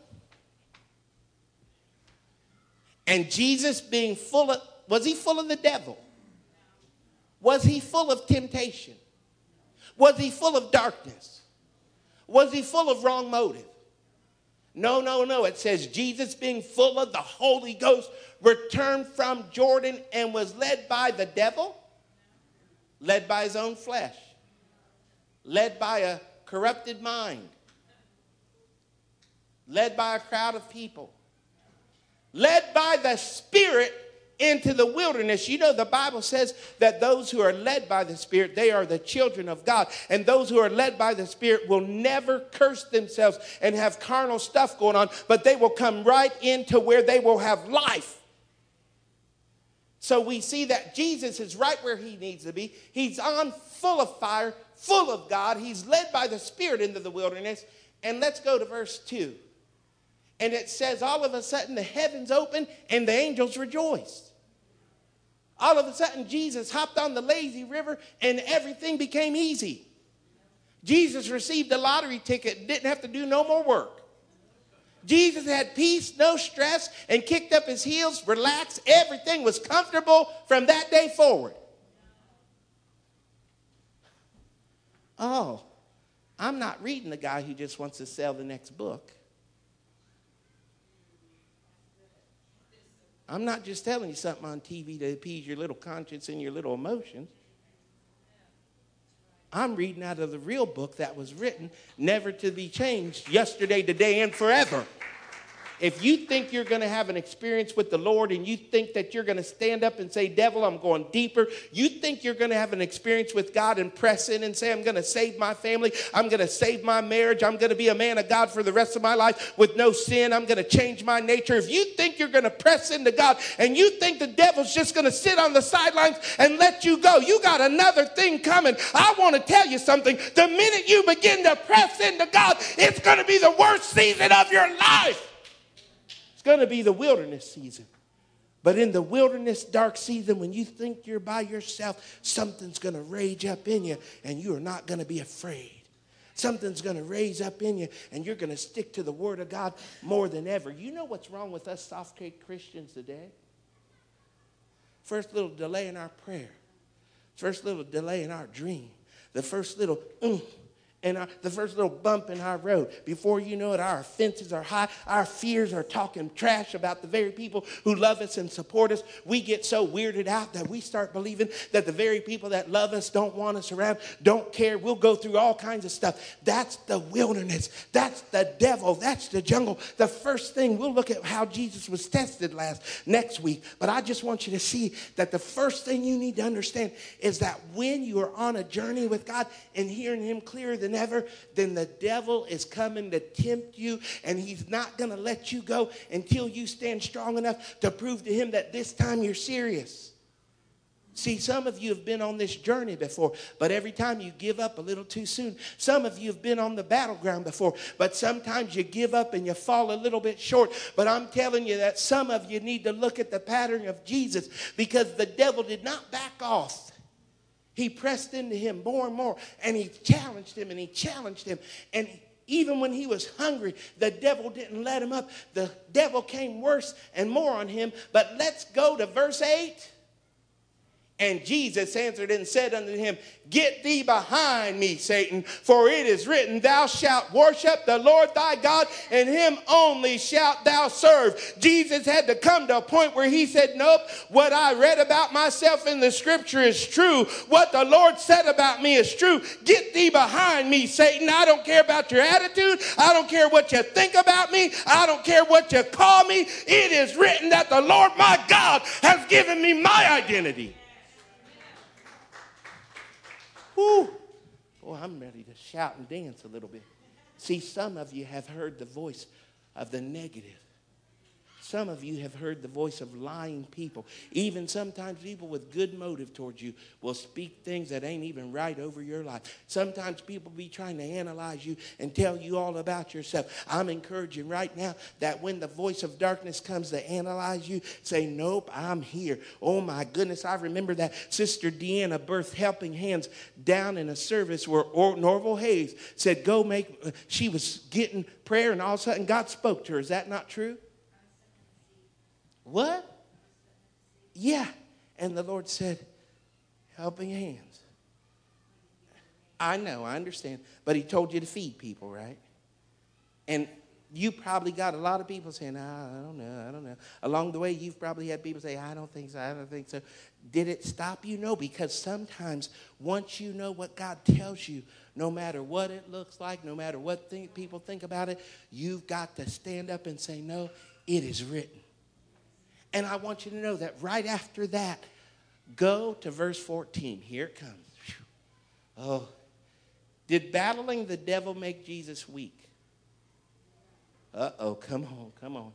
And Jesus being full of, was he full of the devil? Was he full of temptation? Was he full of darkness? Was he full of wrong motive? No, no, no. It says Jesus being full of the Holy Ghost returned from Jordan and was led by the devil, led by his own flesh, led by a corrupted mind, led by a crowd of people, led by the Spirit into the wilderness. You know, the Bible says that those who are led by the Spirit, they are the children of God. And those who are led by the Spirit will never curse themselves and have carnal stuff going on, but they will come right into where they will have life. So we see that Jesus is right where he needs to be. He's on full of fire, full of God. He's led by the Spirit into the wilderness. And let's go to verse two. And it says all of a sudden the heavens opened and the angels rejoiced. All of a sudden Jesus hopped on the lazy river and everything became easy. Jesus received a lottery ticket and didn't have to do no more work. Jesus had peace, no stress, and kicked up his heels, relaxed. Everything was comfortable from that day forward. Oh, I'm not reading the guy who just wants to sell the next book. I'm not just telling you something on T V to appease your little conscience and your little emotions. I'm reading out of the real book that was written, never to be changed, yesterday, today, and forever. If you think you're going to have an experience with the Lord and you think that you're going to stand up and say, devil, I'm going deeper. You think you're going to have an experience with God and press in and say, I'm going to save my family. I'm going to save my marriage. I'm going to be a man of God for the rest of my life with no sin. I'm going to change my nature. If you think you're going to press into God and you think the devil's just going to sit on the sidelines and let you go, you got another thing coming. I want to tell you something. The minute you begin to press into God, it's going to be the worst season of your life. It's going to be the wilderness season. But in the wilderness dark season, when you think you're by yourself, something's going to rage up in you and you are not going to be afraid. Something's going to raise up in you and you're going to stick to the word of God more than ever. You know what's wrong with us soft-cake Christians today? First little delay in our prayer. First little delay in our dream. The first little mm, And our, the first little bump in our road. Before you know it, our offenses are high. Our fears are talking trash about the very people who love us and support us. We get so weirded out that we start believing that the very people that love us, don't want us around, don't care. We'll go through all kinds of stuff. That's the wilderness. That's the devil. That's the jungle. The first thing, we'll look at how Jesus was tested last next week. But I just want you to see that the first thing you need to understand is that when you are on a journey with God and hearing him clearer than ever, then the devil is coming to tempt you, and he's not going to let you go until you stand strong enough to prove to him that this time you're serious. See, some of you have been on this journey before, but every time you give up a little too soon. Some of you have been on the battleground before, but sometimes you give up and you fall a little bit short. But I'm telling you that some of you need to look at the pattern of Jesus, because the devil did not back off. He pressed into him more and more, and he challenged him, and he challenged him. And even when he was hungry, the devil didn't let him up. The devil came worse and more on him. But let's go to verse eight. And Jesus answered and said unto him, Get thee behind me, Satan, for it is written, Thou shalt worship the Lord thy God, and him only shalt thou serve. Jesus had to come to a point where he said, nope, what I read about myself in the scripture is true. What the Lord said about me is true. Get thee behind me, Satan. I don't care about your attitude. I don't care what you think about me. I don't care what you call me. It is written that the Lord my God has given me my identity. Woo. Boy, I'm ready to shout and dance a little bit. See, some of you have heard the voice of the negative. Some of you have heard the voice of lying people. Even sometimes people with good motive towards you will speak things that ain't even right over your life. Sometimes people be trying to analyze you and tell you all about yourself. I'm encouraging right now that when the voice of darkness comes to analyze you, say, nope, I'm here. Oh my goodness, I remember that Sister Deanna birthed Helping Hands down in a service where Norval Hayes said, go make, she was getting prayer, and all of a sudden God spoke to her. Is that not true? What? Yeah. And the Lord said, Helping Hands. I know, I understand. But he told you to feed people, right? And you probably got a lot of people saying, oh, I don't know, I don't know. Along the way, you've probably had people say, I don't think so, I don't think so. Did it stop you? No, because sometimes once you know what God tells you, no matter what it looks like, no matter what think, people think about it, you've got to stand up and say, no, it is written. And I want you to know that right after that, go to verse fourteen. Here it comes. Oh, did battling the devil make Jesus weak? Uh-oh, come on, come on.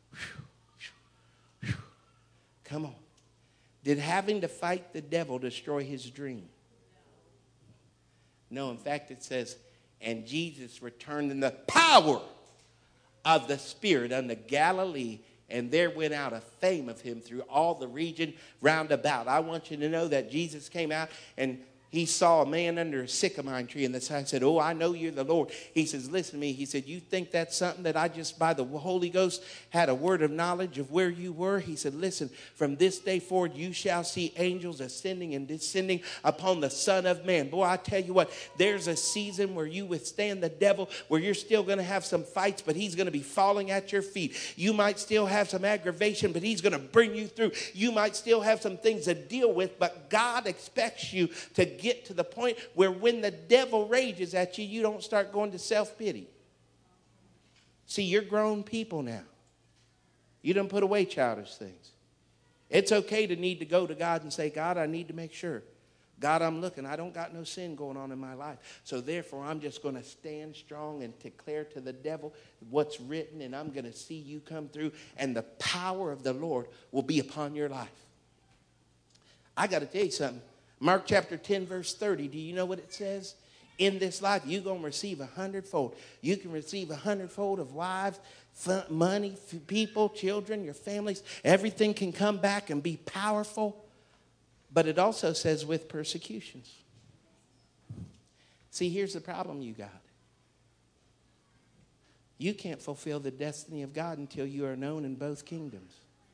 Come on. Did having to fight the devil destroy his dream? No, in fact, it says, and Jesus returned in the power of the Spirit unto Galilee, and there went out a fame of him through all the region round about. I want you to know that Jesus came out, and he saw a man under a sycamore tree, and the sign said, oh, I know you're the Lord. He says, listen to me. He said, you think that's something that I just by the Holy Ghost had a word of knowledge of where you were? He said, listen, from this day forward, you shall see angels ascending and descending upon the Son of Man. Boy, I tell you what, there's a season where you withstand the devil, where you're still going to have some fights, but he's going to be falling at your feet. You might still have some aggravation, but he's going to bring you through. You might still have some things to deal with, but God expects you to get to the point where when the devil rages at you, you don't start going to self-pity. See, you're grown people now. You don't put away childish things. It's okay to need to go to God and say, God, I need to make sure. God, I'm looking. I don't got no sin going on in my life. So therefore, I'm just going to stand strong and declare to the devil what's written, and I'm going to see you come through, and the power of the Lord will be upon your life. I got to tell you something. Mark chapter ten, verse thirty. Do you know what it says? In this life, you're going to receive a hundredfold. You can receive a hundredfold of wives, fun, money, people, children, your families. Everything can come back and be powerful. But it also says with persecutions. See, here's the problem you got. You can't fulfill the destiny of God until you are known in both kingdoms.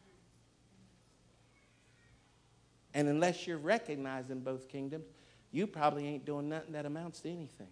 And unless you're recognized in both kingdoms, you probably ain't doing nothing that amounts to anything.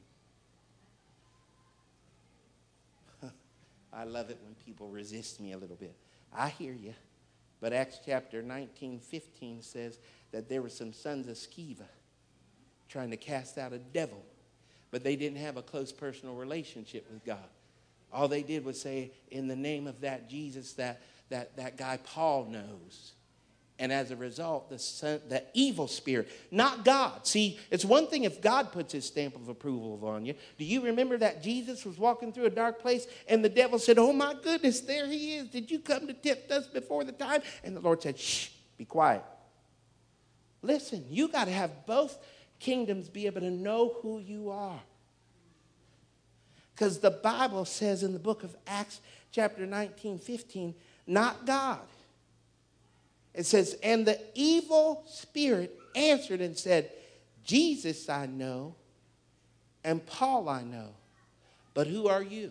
I love it when people resist me a little bit. I hear you. But Acts chapter nineteen, fifteen says that there were some sons of Sceva trying to cast out a devil. But they didn't have a close personal relationship with God. All they did was say, in the name of that Jesus that, that, that guy Paul knows. And as a result, the, son, the evil spirit, not God. See, it's one thing if God puts his stamp of approval on you. Do you remember that Jesus was walking through a dark place and the devil said, oh my goodness, there he is. Did you come to tempt us before the time? And the Lord said, shh, be quiet. Listen, you got to have both kingdoms be able to know who you are. Because the Bible says in the book of Acts chapter nineteen, fifteen, not God. It says, and the evil spirit answered and said, Jesus I know, and Paul I know, but who are you?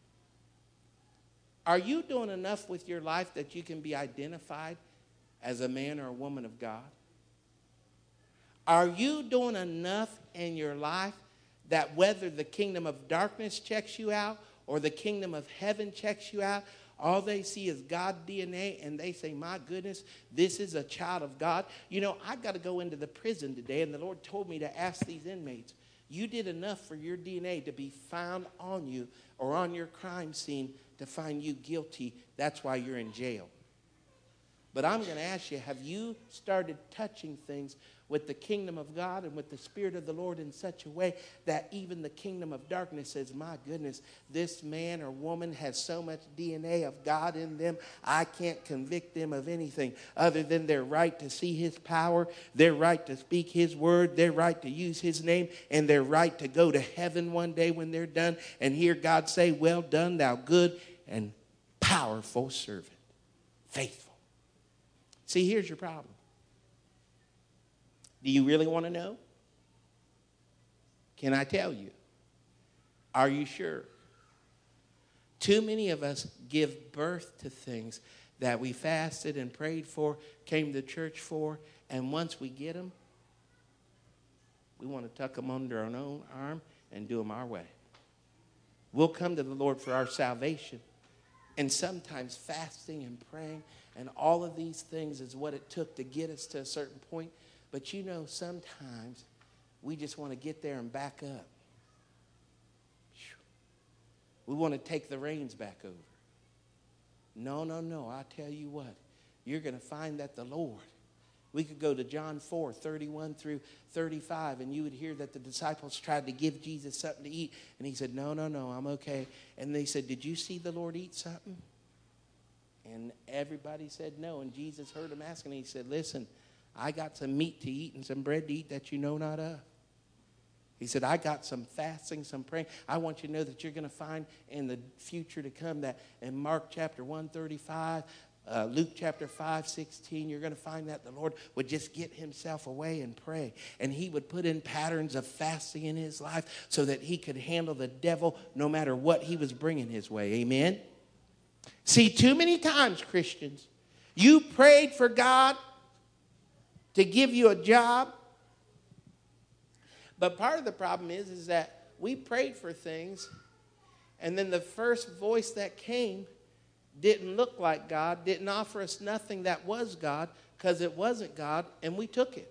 Are you doing enough with your life that you can be identified as a man or a woman of God? Are you doing enough in your life that whether the kingdom of darkness checks you out or the kingdom of heaven checks you out, all they see is God D N A, and they say, my goodness, this is a child of God. You know, I got to go into the prison today, and the Lord told me to ask these inmates, you did enough for your D N A to be found on you or on your crime scene to find you guilty. That's why you're in jail. But I'm going to ask you, have you started touching things with the kingdom of God and with the Spirit of the Lord in such a way that even the kingdom of darkness says, my goodness, this man or woman has so much D N A of God in them, I can't convict them of anything other than their right to see his power, their right to speak his word, their right to use his name, and their right to go to heaven one day when they're done and hear God say, well done, thou good and powerful servant, faithful. See, here's your problem. Do you really want to know? Can I tell you? Are you sure? Too many of us give birth to things that we fasted and prayed for, came to church for, and once we get them, we want to tuck them under our own arm and do them our way. We'll come to the Lord for our salvation, and sometimes fasting and praying and all of these things is what it took to get us to a certain point. But you know, sometimes we just want to get there and back up. We want to take the reins back over. No, no, no. I tell you what. You're going to find that the Lord. We could go to John four, thirty-one through thirty-five, and you would hear that the disciples tried to give Jesus something to eat. And he said, no, no, no, I'm okay. And they said, did you see the Lord eat something? And everybody said no. And Jesus heard them asking. And he said, listen, I got some meat to eat and some bread to eat that you know not of. He said, I got some fasting, some praying. I want you to know that you're going to find in the future to come that in Mark chapter one thirty-five, uh, Luke chapter five, sixteen, you're going to find that the Lord would just get himself away and pray. And he would put in patterns of fasting in his life so that he could handle the devil no matter what he was bringing his way. Amen? See, too many times, Christians, you prayed for God to give you a job. But part of the problem is, is that we prayed for things, and then the first voice that came didn't look like God, didn't offer us nothing that was God, because it wasn't God, and we took it.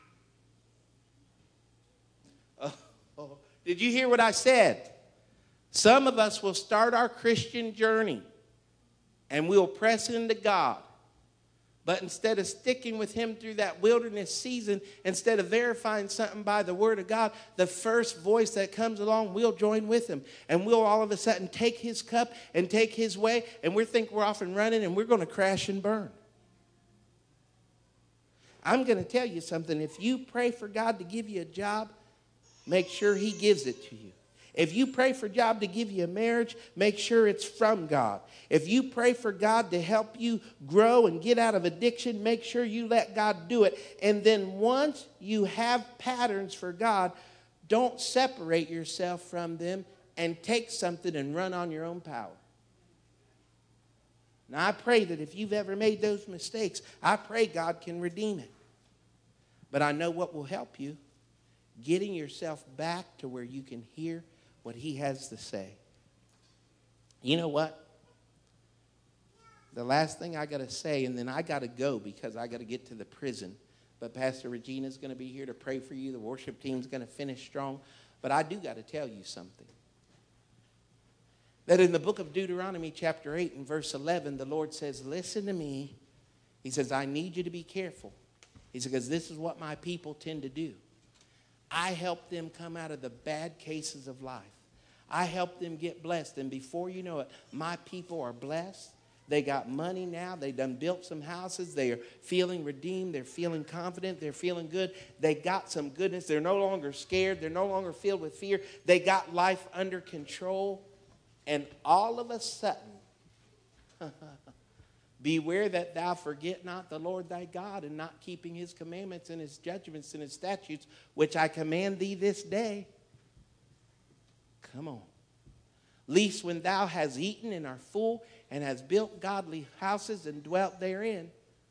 Oh, oh. Did you hear what I said? Some of us will start our Christian journey, and we'll press into God. But instead of sticking with him through that wilderness season, instead of verifying something by the word of God, the first voice that comes along, we'll join with him. And we'll all of a sudden take his cup and take his way, and we think we're off and running, and we're going to crash and burn. I'm going to tell you something. If you pray for God to give you a job, make sure he gives it to you. If you pray for God to give you a marriage, make sure it's from God. If you pray for God to help you grow and get out of addiction, make sure you let God do it. And then once you have patterns for God, don't separate yourself from them and take something and run on your own power. Now, I pray that if you've ever made those mistakes, I pray God can redeem it. But I know what will help you, getting yourself back to where you can hear what he has to say. You know what? The last thing I got to say, and then I got to go because I got to get to the prison. But Pastor Regina's going to be here to pray for you. The worship team's going to finish strong. But I do got to tell you something. That in the book of Deuteronomy chapter eight and verse eleven, the Lord says, listen to me. He says, I need you to be careful. He says, because this is what my people tend to do. I help them come out of the bad cases of life. I help them get blessed. And before you know it, my people are blessed. They got money now. They done built some houses. They are feeling redeemed. They're feeling confident. They're feeling good. They got some goodness. They're no longer scared. They're no longer filled with fear. They got life under control. And all of a sudden, beware that thou forget not the Lord thy God, and not keeping his commandments and his judgments and his statutes, which I command thee this day. Come on. Least when thou hast eaten and art full, and hast built godly houses and dwelt therein,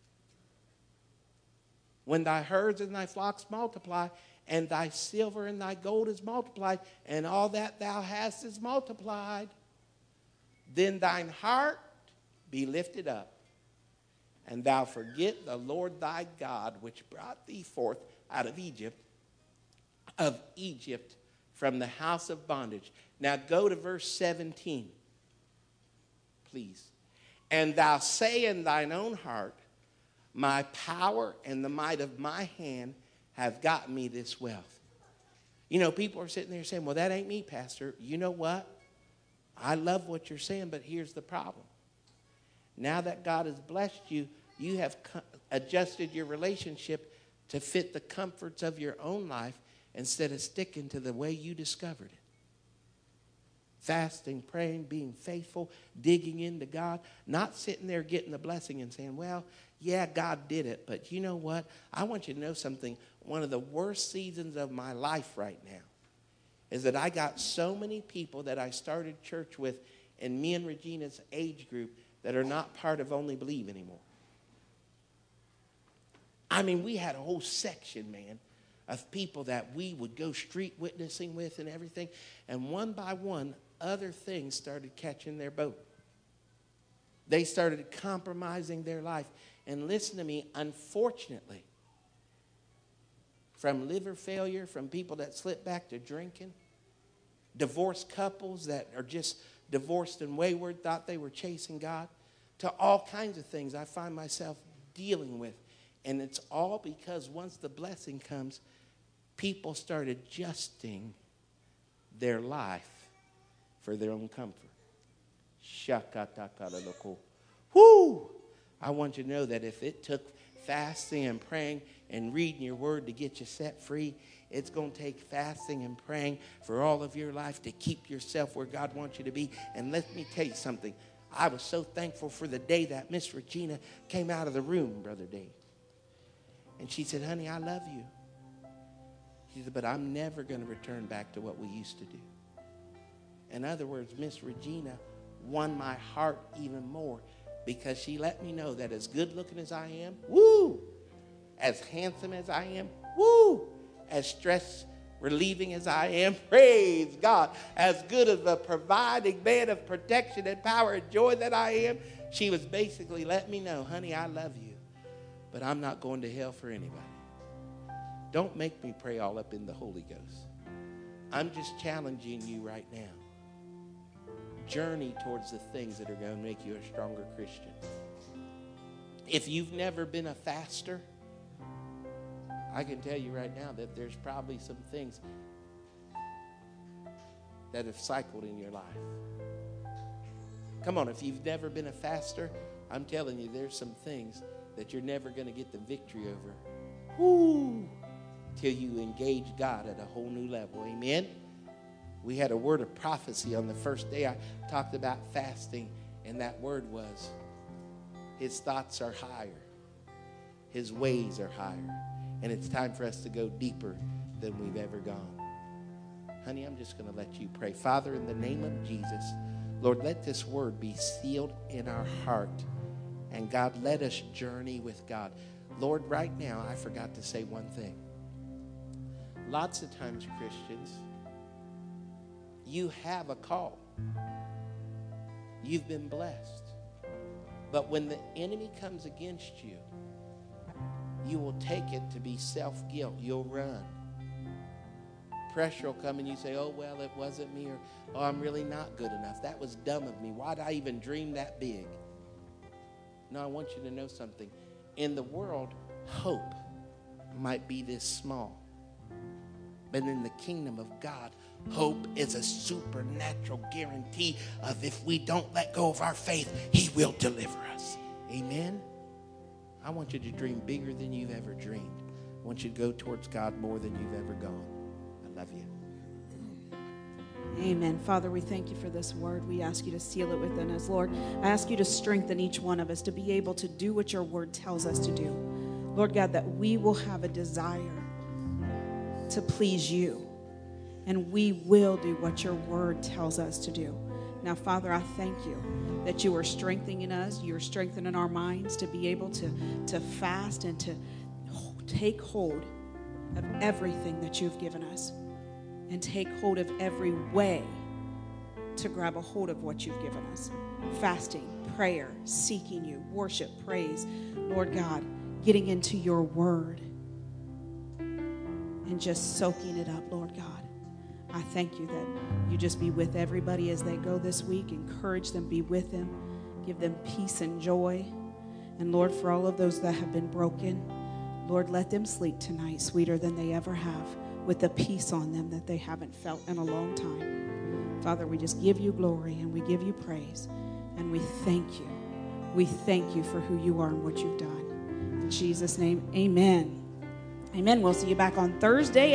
when thy herds and thy flocks multiply, and thy silver and thy gold is multiplied, and all that thou hast is multiplied, then thine heart be lifted up, and thou forget the Lord thy God, which brought thee forth out of Egypt, of Egypt, from the house of bondage. Now go to verse seventeen, please. And thou say in thine own heart, my power and the might of my hand have gotten me this wealth. You know, people are sitting there saying, well, that ain't me, Pastor. You know what? I love what you're saying, but here's the problem. Now that God has blessed you, you have co- adjusted your relationship to fit the comforts of your own life instead of sticking to the way you discovered it. Fasting, praying, being faithful, digging into God, not sitting there getting the blessing and saying, well, yeah, God did it, but you know what? I want you to know something. One of the worst seasons of my life right now is that I got so many people that I started church with in me and Regina's age group that are not part of Only Believe anymore. I mean, we had a whole section, man, of people that we would go street witnessing with and everything. And one by one, other things started catching their boat. They started compromising their life. And listen to me, unfortunately, from liver failure, from people that slip back to drinking, divorced couples that are just divorced and wayward, thought they were chasing God, to all kinds of things I find myself dealing with. And it's all because once the blessing comes, people start adjusting their life for their own comfort. Shakatakadaloko. Whoo! I want you to know that if it took fasting and praying and reading your word to get you set free, it's going to take fasting and praying for all of your life to keep yourself where God wants you to be. And let me tell you something. I was so thankful for the day that Miss Regina came out of the room, Brother Dave. And she said, honey, I love you. She said, but I'm never going to return back to what we used to do. In other words, Miss Regina won my heart even more because she let me know that as good looking as I am, woo, as handsome as I am, woo, as stress relieving as I am, praise God, as good of a providing man of protection and power and joy that I am, she was basically letting me know, honey, I love you, but I'm not going to hell for anybody. Don't make me pray all up in the Holy Ghost. I'm just challenging you right now. Journey towards the things that are going to make you a stronger Christian. If you've never been a faster, I can tell you right now that there's probably some things that have cycled in your life. Come on, if you've never been a faster, I'm telling you there's some things that you're never going to get the victory over. Woo! Till you engage God at a whole new level. Amen? We had a word of prophecy on the first day. I talked about fasting, and that word was, his thoughts are higher. His ways are higher. And it's time for us to go deeper than we've ever gone. Honey, I'm just going to let you pray. Father, in the name of Jesus, Lord, let this word be sealed in our heart. And God, let us journey with God. Lord, right now, I forgot to say one thing. Lots of times, Christians, you have a call. You've been blessed. But when the enemy comes against you, you will take it to be self-guilt. You'll run. Pressure will come and you say, oh, well, it wasn't me, or oh, I'm really not good enough. That was dumb of me. Why did I even dream that big? No, I want you to know something. In the world, hope might be this small. But in the kingdom of God, hope is a supernatural guarantee of if we don't let go of our faith, he will deliver us. Amen? I want you to dream bigger than you've ever dreamed. I want you to go towards God more than you've ever gone. I love you. Amen. Father, we thank you for this word. We ask you to seal it within us. Lord, I ask you to strengthen each one of us to be able to do what your word tells us to do. Lord God, that we will have a desire to please you, and we will do what your word tells us to do. Now, Father, I thank you that you are strengthening us. You're strengthening our minds to be able to, to fast and to take hold of everything that you've given us and take hold of every way to grab a hold of what you've given us. Fasting, prayer, seeking you, worship, praise, Lord God, getting into your word and just soaking it up, Lord God. I thank you that you just be with everybody as they go this week. Encourage them, be with them, give them peace and joy. And Lord, for all of those that have been broken, Lord, let them sleep tonight sweeter than they ever have, with the peace on them that they haven't felt in a long time. Father, we just give you glory and we give you praise. And we thank you. We thank you for who you are and what you've done. In Jesus' name, amen. Amen. We'll see you back on Thursday.